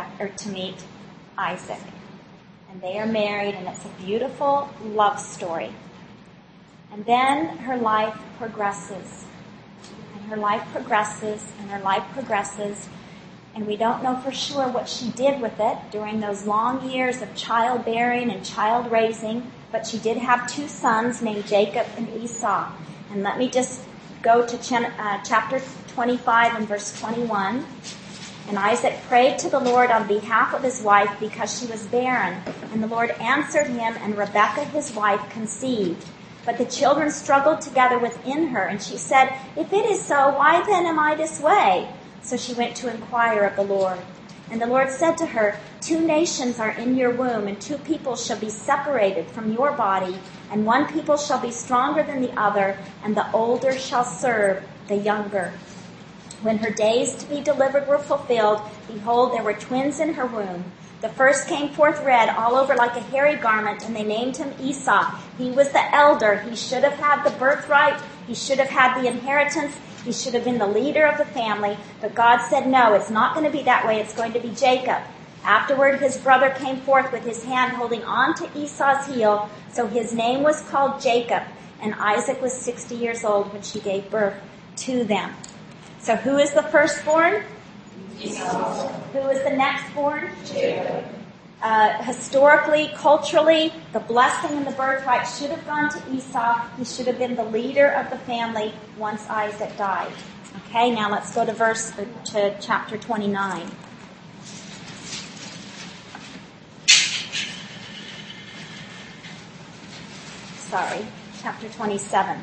Isaac. And they are married, and it's a beautiful love story. And then her life progresses. And her life progresses, and her life progresses. And we don't know for sure what she did with it during those long years of childbearing and child raising, but she did have two sons named Jacob and Esau. And let me just go to chapter 25 and verse 21. And Isaac prayed to the Lord on behalf of his wife because she was barren. And the Lord answered him, and Rebekah his wife conceived. But the children struggled together within her, and she said, if it is so, why then am I this way? So she went to inquire of the Lord. And the Lord said to her, 2 nations are in your womb, and 2 people shall be separated from your body, and 1 people shall be stronger than the other, and the older shall serve the younger. When her days to be delivered were fulfilled, behold, there were twins in her womb. The first came forth red, all over like a hairy garment, and they named him Esau. He was the elder. He should have had the birthright. He should have had the inheritance. He should have been the leader of the family. But God said, no, it's not going to be that way. It's going to be Jacob. Afterward, his brother came forth with his hand holding on to Esau's heel. So his name was called Jacob. And Isaac was 60 years old when she gave birth to them. So who is the firstborn? Esau. Who is the nextborn? Jacob. Historically, culturally, the blessing and the birthright should have gone to Esau. He should have been the leader of the family once Isaac died. Okay, now let's go to chapter 29. Chapter 27.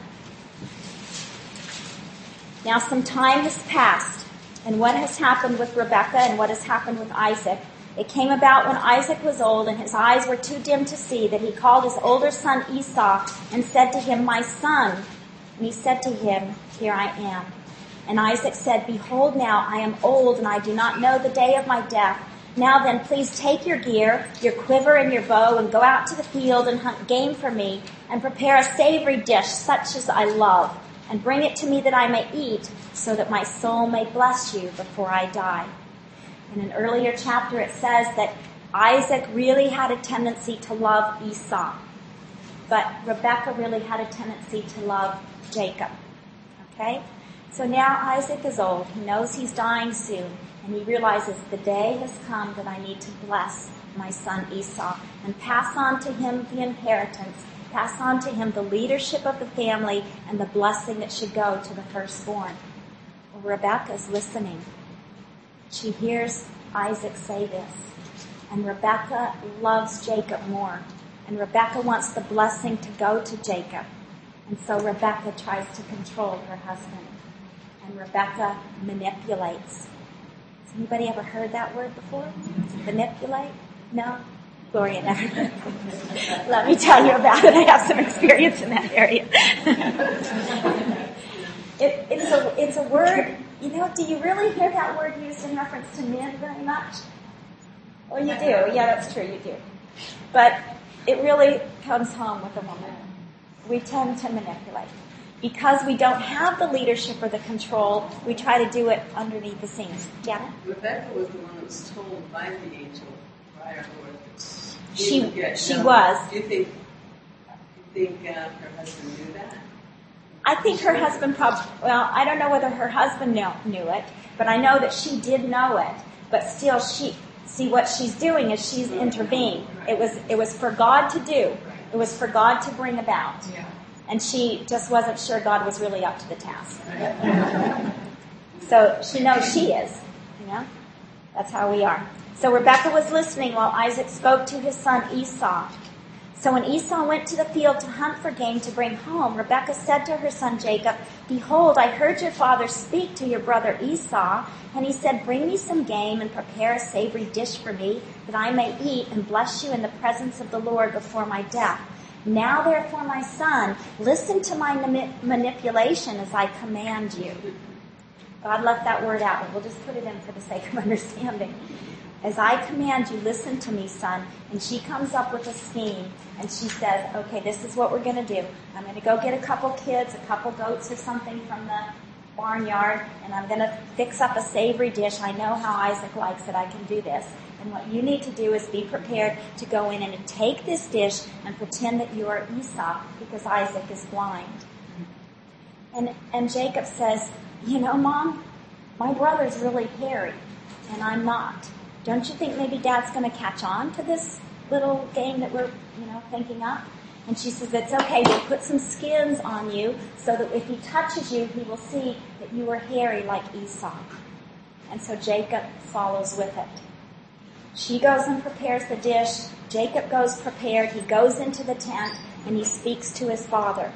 Now some time has passed, and what has happened with Rebekah and what has happened with Isaac? It came about when Isaac was old and his eyes were too dim to see that he called his older son Esau and said to him, my son. And he said to him, here I am. And Isaac said, behold now, I am old and I do not know the day of my death. Now then, please take your gear, your quiver and your bow and go out to the field and hunt game for me and prepare a savory dish such as I love and bring it to me that I may eat so that my soul may bless you before I die. In an earlier chapter, it says that Isaac really had a tendency to love Esau, but Rebekah really had a tendency to love Jacob. Okay? So now Isaac is old. He knows he's dying soon, and he realizes the day has come that I need to bless my son Esau and pass on to him the inheritance pass on to him the leadership of the family and the blessing that should go to the firstborn. Well, Rebekah's listening. She hears Isaac say this. And Rebekah loves Jacob more. And Rebekah wants the blessing to go to Jacob. And so Rebekah tries to control her husband. And Rebekah manipulates. Has anybody ever heard that word before? Manipulate? No? Gloria never. Let me tell you about it. I have some experience in that area. It's a word, do you really hear that word used in reference to men very much? Well, you do. Yeah, that's true, you do. But it really comes home with a woman. We tend to manipulate. Because we don't have the leadership or the control, we try to do it underneath the scenes. Janet? Rebecca was the one that was told by the angel prior to She was. Do you think her husband knew that? I think her husband I don't know whether her husband knew it, but I know that she did know it. But still, what she's doing is she's intervening. It was for God to do. It was for God to bring about. Yeah. And she just wasn't sure God was really up to the task. So she knows she is. That's how we are. So Rebekah was listening while Isaac spoke to his son Esau. So when Esau went to the field to hunt for game to bring home, Rebekah said to her son Jacob, "Behold, I heard your father speak to your brother Esau, and he said, 'Bring me some game and prepare a savory dish for me, that I may eat and bless you in the presence of the Lord before my death. Now therefore, my son, listen to my manipulation as I command you.'" God left that word out, but we'll just put it in for the sake of understanding. "As I command you, listen to me, son." And she comes up with a scheme, and she says, "Okay, this is what we're going to do. I'm going to go get a couple kids, a couple goats or something from the barnyard, and I'm going to fix up a savory dish. I know how Isaac likes it. I can do this. And what you need to do is be prepared to go in and take this dish and pretend that you are Esau, because Isaac is blind." And Jacob says, "Mom, my brother's really hairy, and I'm not. Don't you think maybe Dad's going to catch on to this little game that we're, thinking up?" And she says, "It's okay. We'll put some skins on you so that if he touches you, he will see that you are hairy like Esau." And so Jacob follows with it. She goes and prepares the dish. Jacob goes prepared. He goes into the tent and he speaks to his father.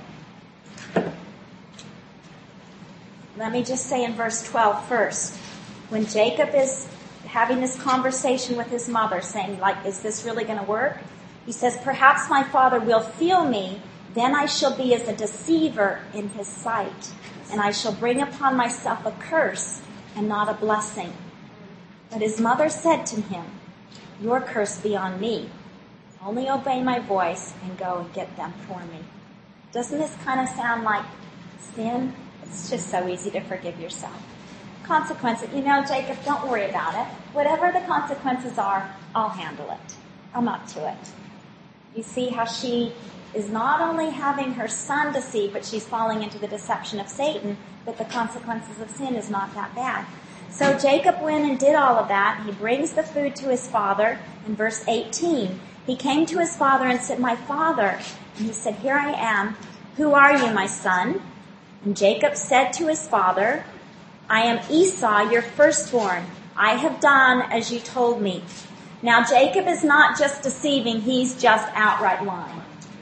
Let me just say in verse 12 first. When Jacob is having this conversation with his mother, saying, is this really going to work? He says, "Perhaps my father will feel me, then I shall be as a deceiver in his sight, and I shall bring upon myself a curse and not a blessing." But his mother said to him, "Your curse be on me. Only obey my voice and go and get them for me." Doesn't this kind of sound like sin? It's just so easy to forgive yourself. Consequences. Jacob, don't worry about it. Whatever the consequences are, I'll handle it. I'm up to it. You see how she is not only having her son deceived, but she's falling into the deception of Satan, but the consequences of sin is not that bad. So Jacob went and did all of that. He brings the food to his father. In verse 18, he came to his father and said, "My father." And he said, "Here I am. Who are you, my son?" And Jacob said to his father, "I am Esau, your firstborn. I have done as you told me." Now Jacob is not just deceiving, he's just outright lying.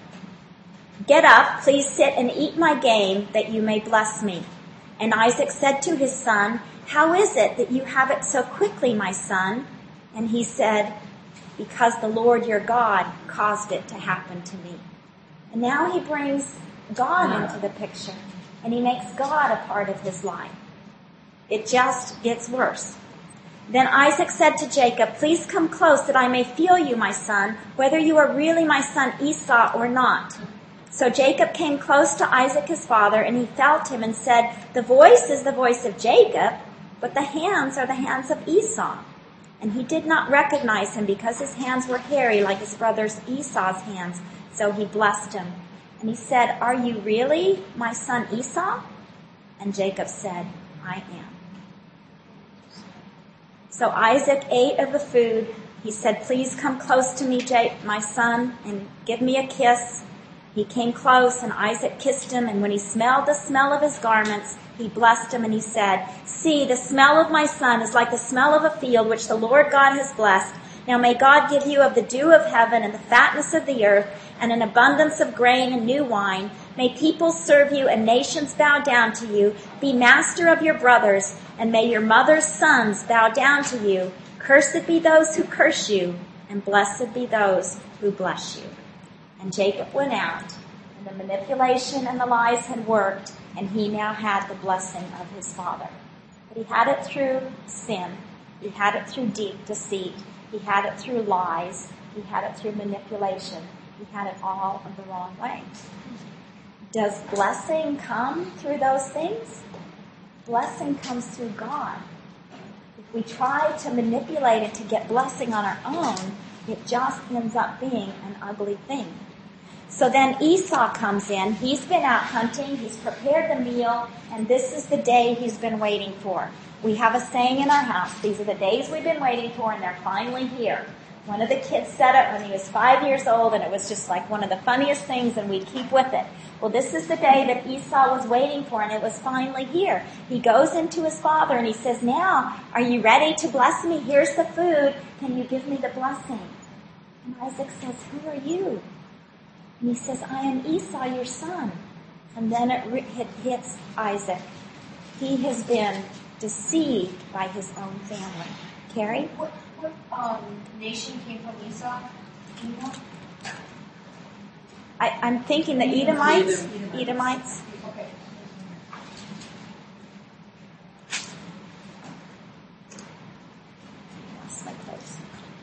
"Get up, please sit and eat my game, that you may bless me." And Isaac said to his son, "How is it that you have it so quickly, my son?" And he said, "Because the Lord your God caused it to happen to me." And now he brings God into the picture, and he makes God a part of his life. It just gets worse. Then Isaac said to Jacob, "Please come close that I may feel you, my son, whether you are really my son Esau or not." So Jacob came close to Isaac his father, and he felt him and said, "The voice is the voice of Jacob, but the hands are the hands of Esau." And he did not recognize him because his hands were hairy like his brother Esau's hands. So he blessed him. And he said, "Are you really my son Esau?" And Jacob said, "I am." So Isaac ate of the food. He said, "Please come close to me, my son, and give me a kiss." He came close, and Isaac kissed him, and when he smelled the smell of his garments, he blessed him, and he said, "See, the smell of my son is like the smell of a field which the Lord God has blessed. Now may God give you of the dew of heaven and the fatness of the earth and an abundance of grain and new wine. May peoples serve you and nations bow down to you. Be master of your brothers, and may your mother's sons bow down to you. Cursed be those who curse you, and blessed be those who bless you." And Jacob went out, and the manipulation and the lies had worked, and he now had the blessing of his father. But he had it through sin. He had it through deep deceit. He had it through lies. He had it through manipulation. He had it all of the wrong way. Does blessing come through those things? Blessing comes through God. If we try to manipulate it to get blessing on our own, it just ends up being an ugly thing. So then Esau comes in. He's been out hunting. He's prepared the meal, and this is the day he's been waiting for. We have a saying in our house, these are the days we've been waiting for, and they're finally here. One of the kids said it when he was 5 years old, and it was just like one of the funniest things, and we keep with it. Well, this is the day that Esau was waiting for, and it was finally here. He goes into his father, and he says, "Now, are you ready to bless me? Here's the food. Can you give me the blessing?" And Isaac says, "Who are you?" And he says, "I am Esau, your son." And then it hits Isaac. He has been deceived by his own family. Carrie? What nation came from Esau? Do you know? I'm thinking the Edomites. Edomites. Okay. Lost my place.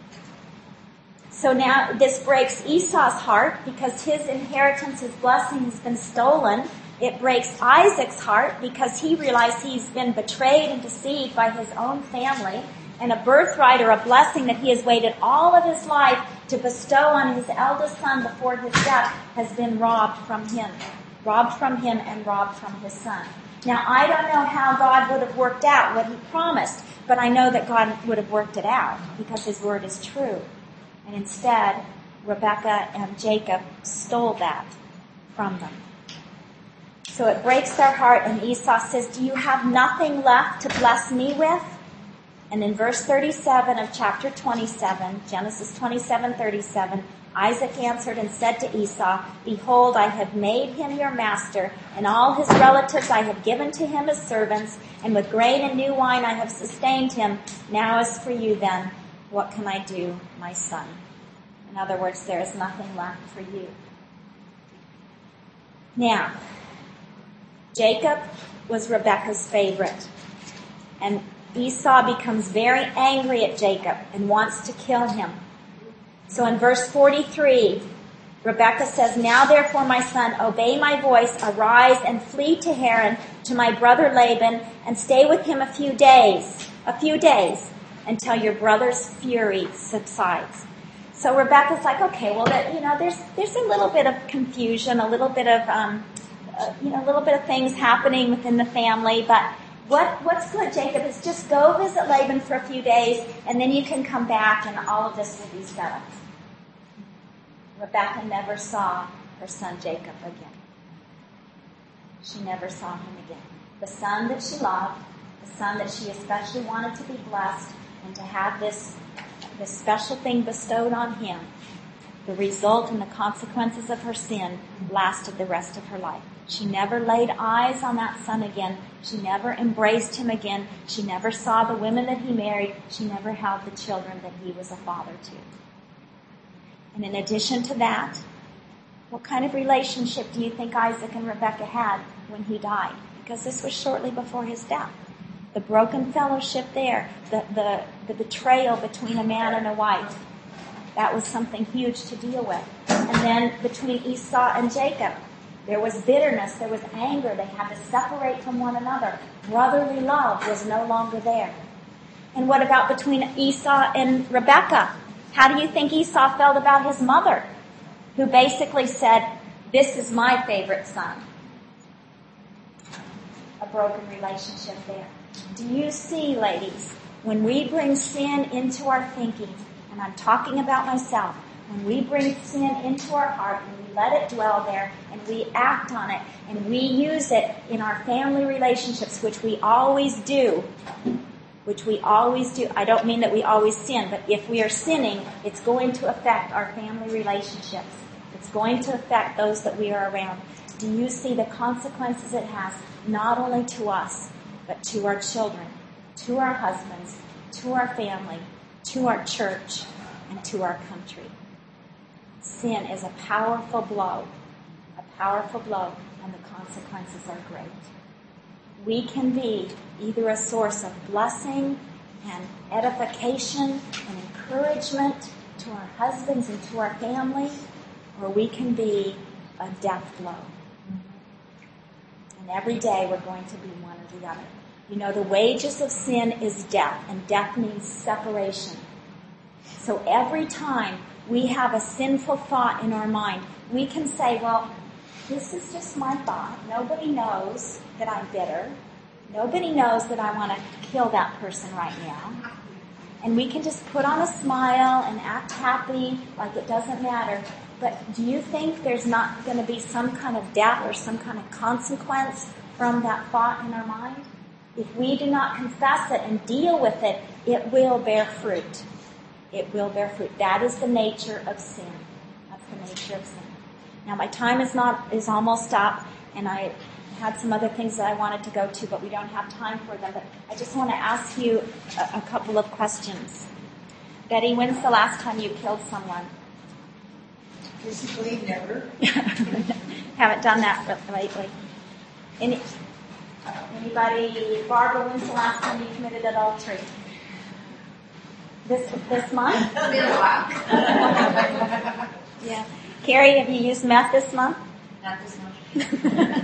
So now this breaks Esau's heart because his inheritance, his blessing has been stolen. It breaks Isaac's heart because he realized he's been betrayed and deceived by his own family, and a birthright or a blessing that he has waited all of his life to bestow on his eldest son before his death has been robbed from him and robbed from his son. Now, I don't know how God would have worked out what he promised, but I know that God would have worked it out because his word is true. And instead, Rebekah and Jacob stole that from them. So it breaks their heart, and Esau says, "Do you have nothing left to bless me with?" And in verse 37 of chapter 27, Genesis 27:37, Isaac answered and said to Esau, "Behold, I have made him your master, and all his relatives I have given to him as servants, and with grain and new wine I have sustained him. Now as for you then, what can I do, my son?" In other words, there is nothing left for you. Now, Jacob was Rebekah's favorite, and Esau becomes very angry at Jacob and wants to kill him. So in verse 43, Rebekah says, "Now therefore, my son, obey my voice, arise and flee to Haran to my brother Laban, and stay with him a few days, until your brother's fury subsides." So Rebekah's like, okay, well, there's a little bit of confusion, a little bit of, a little bit of things happening within the family, but what's good, Jacob, is just go visit Laban for a few days, and then you can come back, and all of this will be settled. Rebekah never saw her son Jacob again. She never saw him again. The son that she loved, the son that she especially wanted to be blessed, and to have this special thing bestowed on him, the result and the consequences of her sin lasted the rest of her life. She never laid eyes on that son again. She never embraced him again. She never saw the women that he married. She never held the children that he was a father to. And in addition to that, what kind of relationship do you think Isaac and Rebekah had when he died? Because this was shortly before his death. The broken fellowship there, the betrayal between a man and a wife, that was something huge to deal with. And then between Esau and Jacob, there was bitterness, there was anger, they had to separate from one another. Brotherly love was no longer there. And what about between Esau and Rebekah? How do you think Esau felt about his mother, who basically said, "This is my favorite son"? A broken relationship there. Do you see, ladies, when we bring sin into our thinking, and I'm talking about myself, When we bring sin into our heart and we let it dwell there and we act on it and we use it in our family relationships, which we always do. I don't mean that we always sin, but if we are sinning, it's going to affect our family relationships. It's going to affect those that we are around. Do you see the consequences it has, not only to us, but to our children, to our husbands, to our family, to our church, and to our country? Sin is a powerful blow, and the consequences are great. We can be either a source of blessing and edification and encouragement to our husbands and to our family, or we can be a death blow. And every day we're going to be one or the other. You know, the wages of sin is death, and death means separation. So every time we have a sinful thought in our mind, we can say, well, this is just my thought. Nobody knows that I'm bitter. Nobody knows that I want to kill that person right now. And we can just put on a smile and act happy like it doesn't matter. But do you think there's not going to be some kind of death or some kind of consequence from that thought in our mind? If we do not confess it and deal with it, it will bear fruit. It will bear fruit. That is the nature of sin. That's the nature of sin. Now my time is almost up, and I had some other things that I wanted to go to, but we don't have time for them. But I just want to ask you a couple of questions. Betty, when's the last time you killed someone? Physically, never. Haven't done that lately. Anybody? Barbara, when's the last time you committed adultery? This month? It's been a while. Yeah. Carrie, have you used meth this month? Not this much.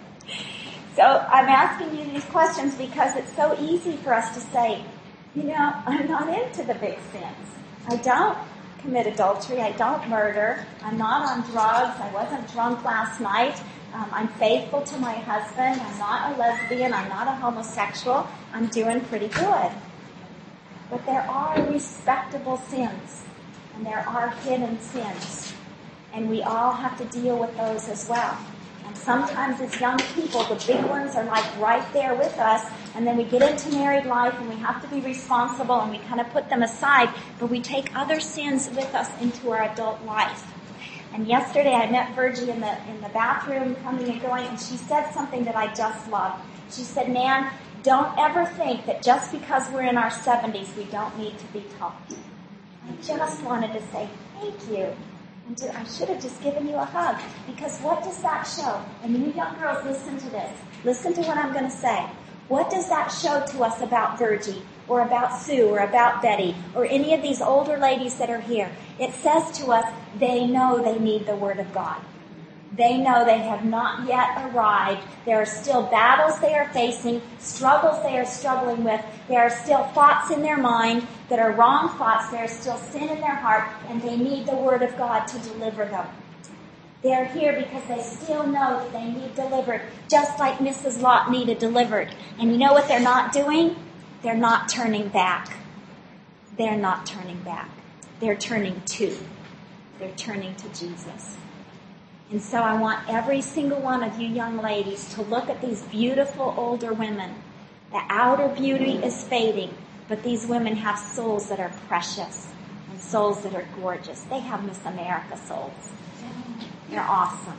So I'm asking you these questions because it's so easy for us to say, you know, I'm not into the big sins. I don't commit adultery. I don't murder. I'm not on drugs. I wasn't drunk last night. I'm faithful to my husband. I'm not a lesbian. I'm not a homosexual. I'm doing pretty good. But there are respectable sins, and there are hidden sins, and we all have to deal with those as well. And sometimes as young people, the big ones are like right there with us, and then we get into married life and we have to be responsible and we kind of put them aside, but we take other sins with us into our adult life. And yesterday I met Virgie in the bathroom coming and going, and she said something that I just loved. She said, Nan, don't ever think that just because we're in our 70s we don't need to be taught. I just wanted to say thank you. And I should have just given you a hug, because what does that show? And you young girls, listen to this. Listen to what I'm going to say. What does that show to us about Virgie, or about Sue, or about Betty, or any of these older ladies that are here? It says to us, they know they need the Word of God. They know they have not yet arrived. There are still battles they are facing, struggles they are struggling with. There are still thoughts in their mind that are wrong thoughts. There is still sin in their heart, and they need the Word of God to deliver them. They are here because they still know that they need delivered, just like Mrs. Lot needed delivered. And you know what they're not doing? They're not turning back. They're not turning back. They're turning to. They're turning to Jesus. And so I want every single one of you young ladies to look at these beautiful older women. The outer beauty is fading, but these women have souls that are precious and souls that are gorgeous. They have Miss America souls. They're awesome.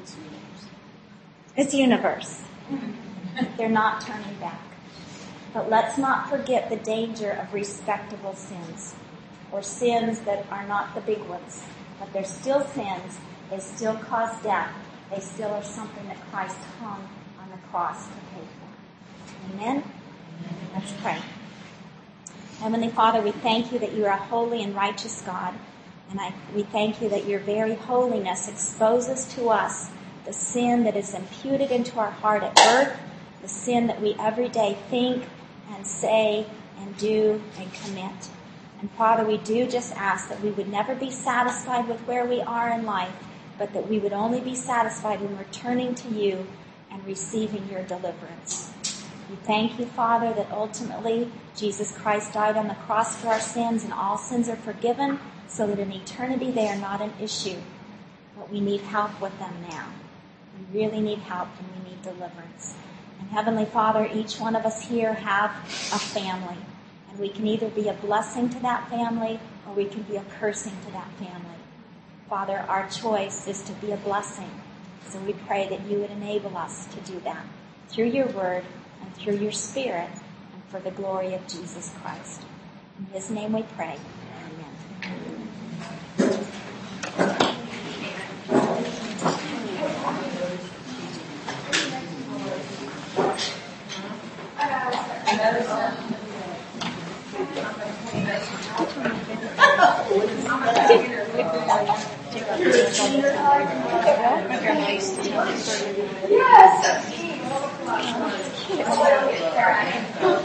It's universe. They're not turning back. But let's not forget the danger of respectable sins, or sins that are not the big ones, but they're still sins. They still cause death. They still are something that Christ hung on the cross to pay for. Amen? Let's pray. Heavenly Father, we thank you that you are a holy and righteous God. And we thank you that your very holiness exposes to us the sin that is imputed into our heart at birth, the sin that we every day think and say and do and commit. And Father, we do just ask that we would never be satisfied with where we are in life, but that we would only be satisfied when we're turning to you and receiving your deliverance. We thank you, Father, that ultimately Jesus Christ died on the cross for our sins, and all sins are forgiven. so that in eternity they are not an issue, but we need help with them now. We really need help and we need deliverance. And Heavenly Father, each one of us here have a family, and we can either be a blessing to that family or we can be a cursing to that family. Father, our choice is to be a blessing. So we pray that you would enable us to do that through your word and through your Spirit and for the glory of Jesus Christ. In his name we pray. Amen. Yes.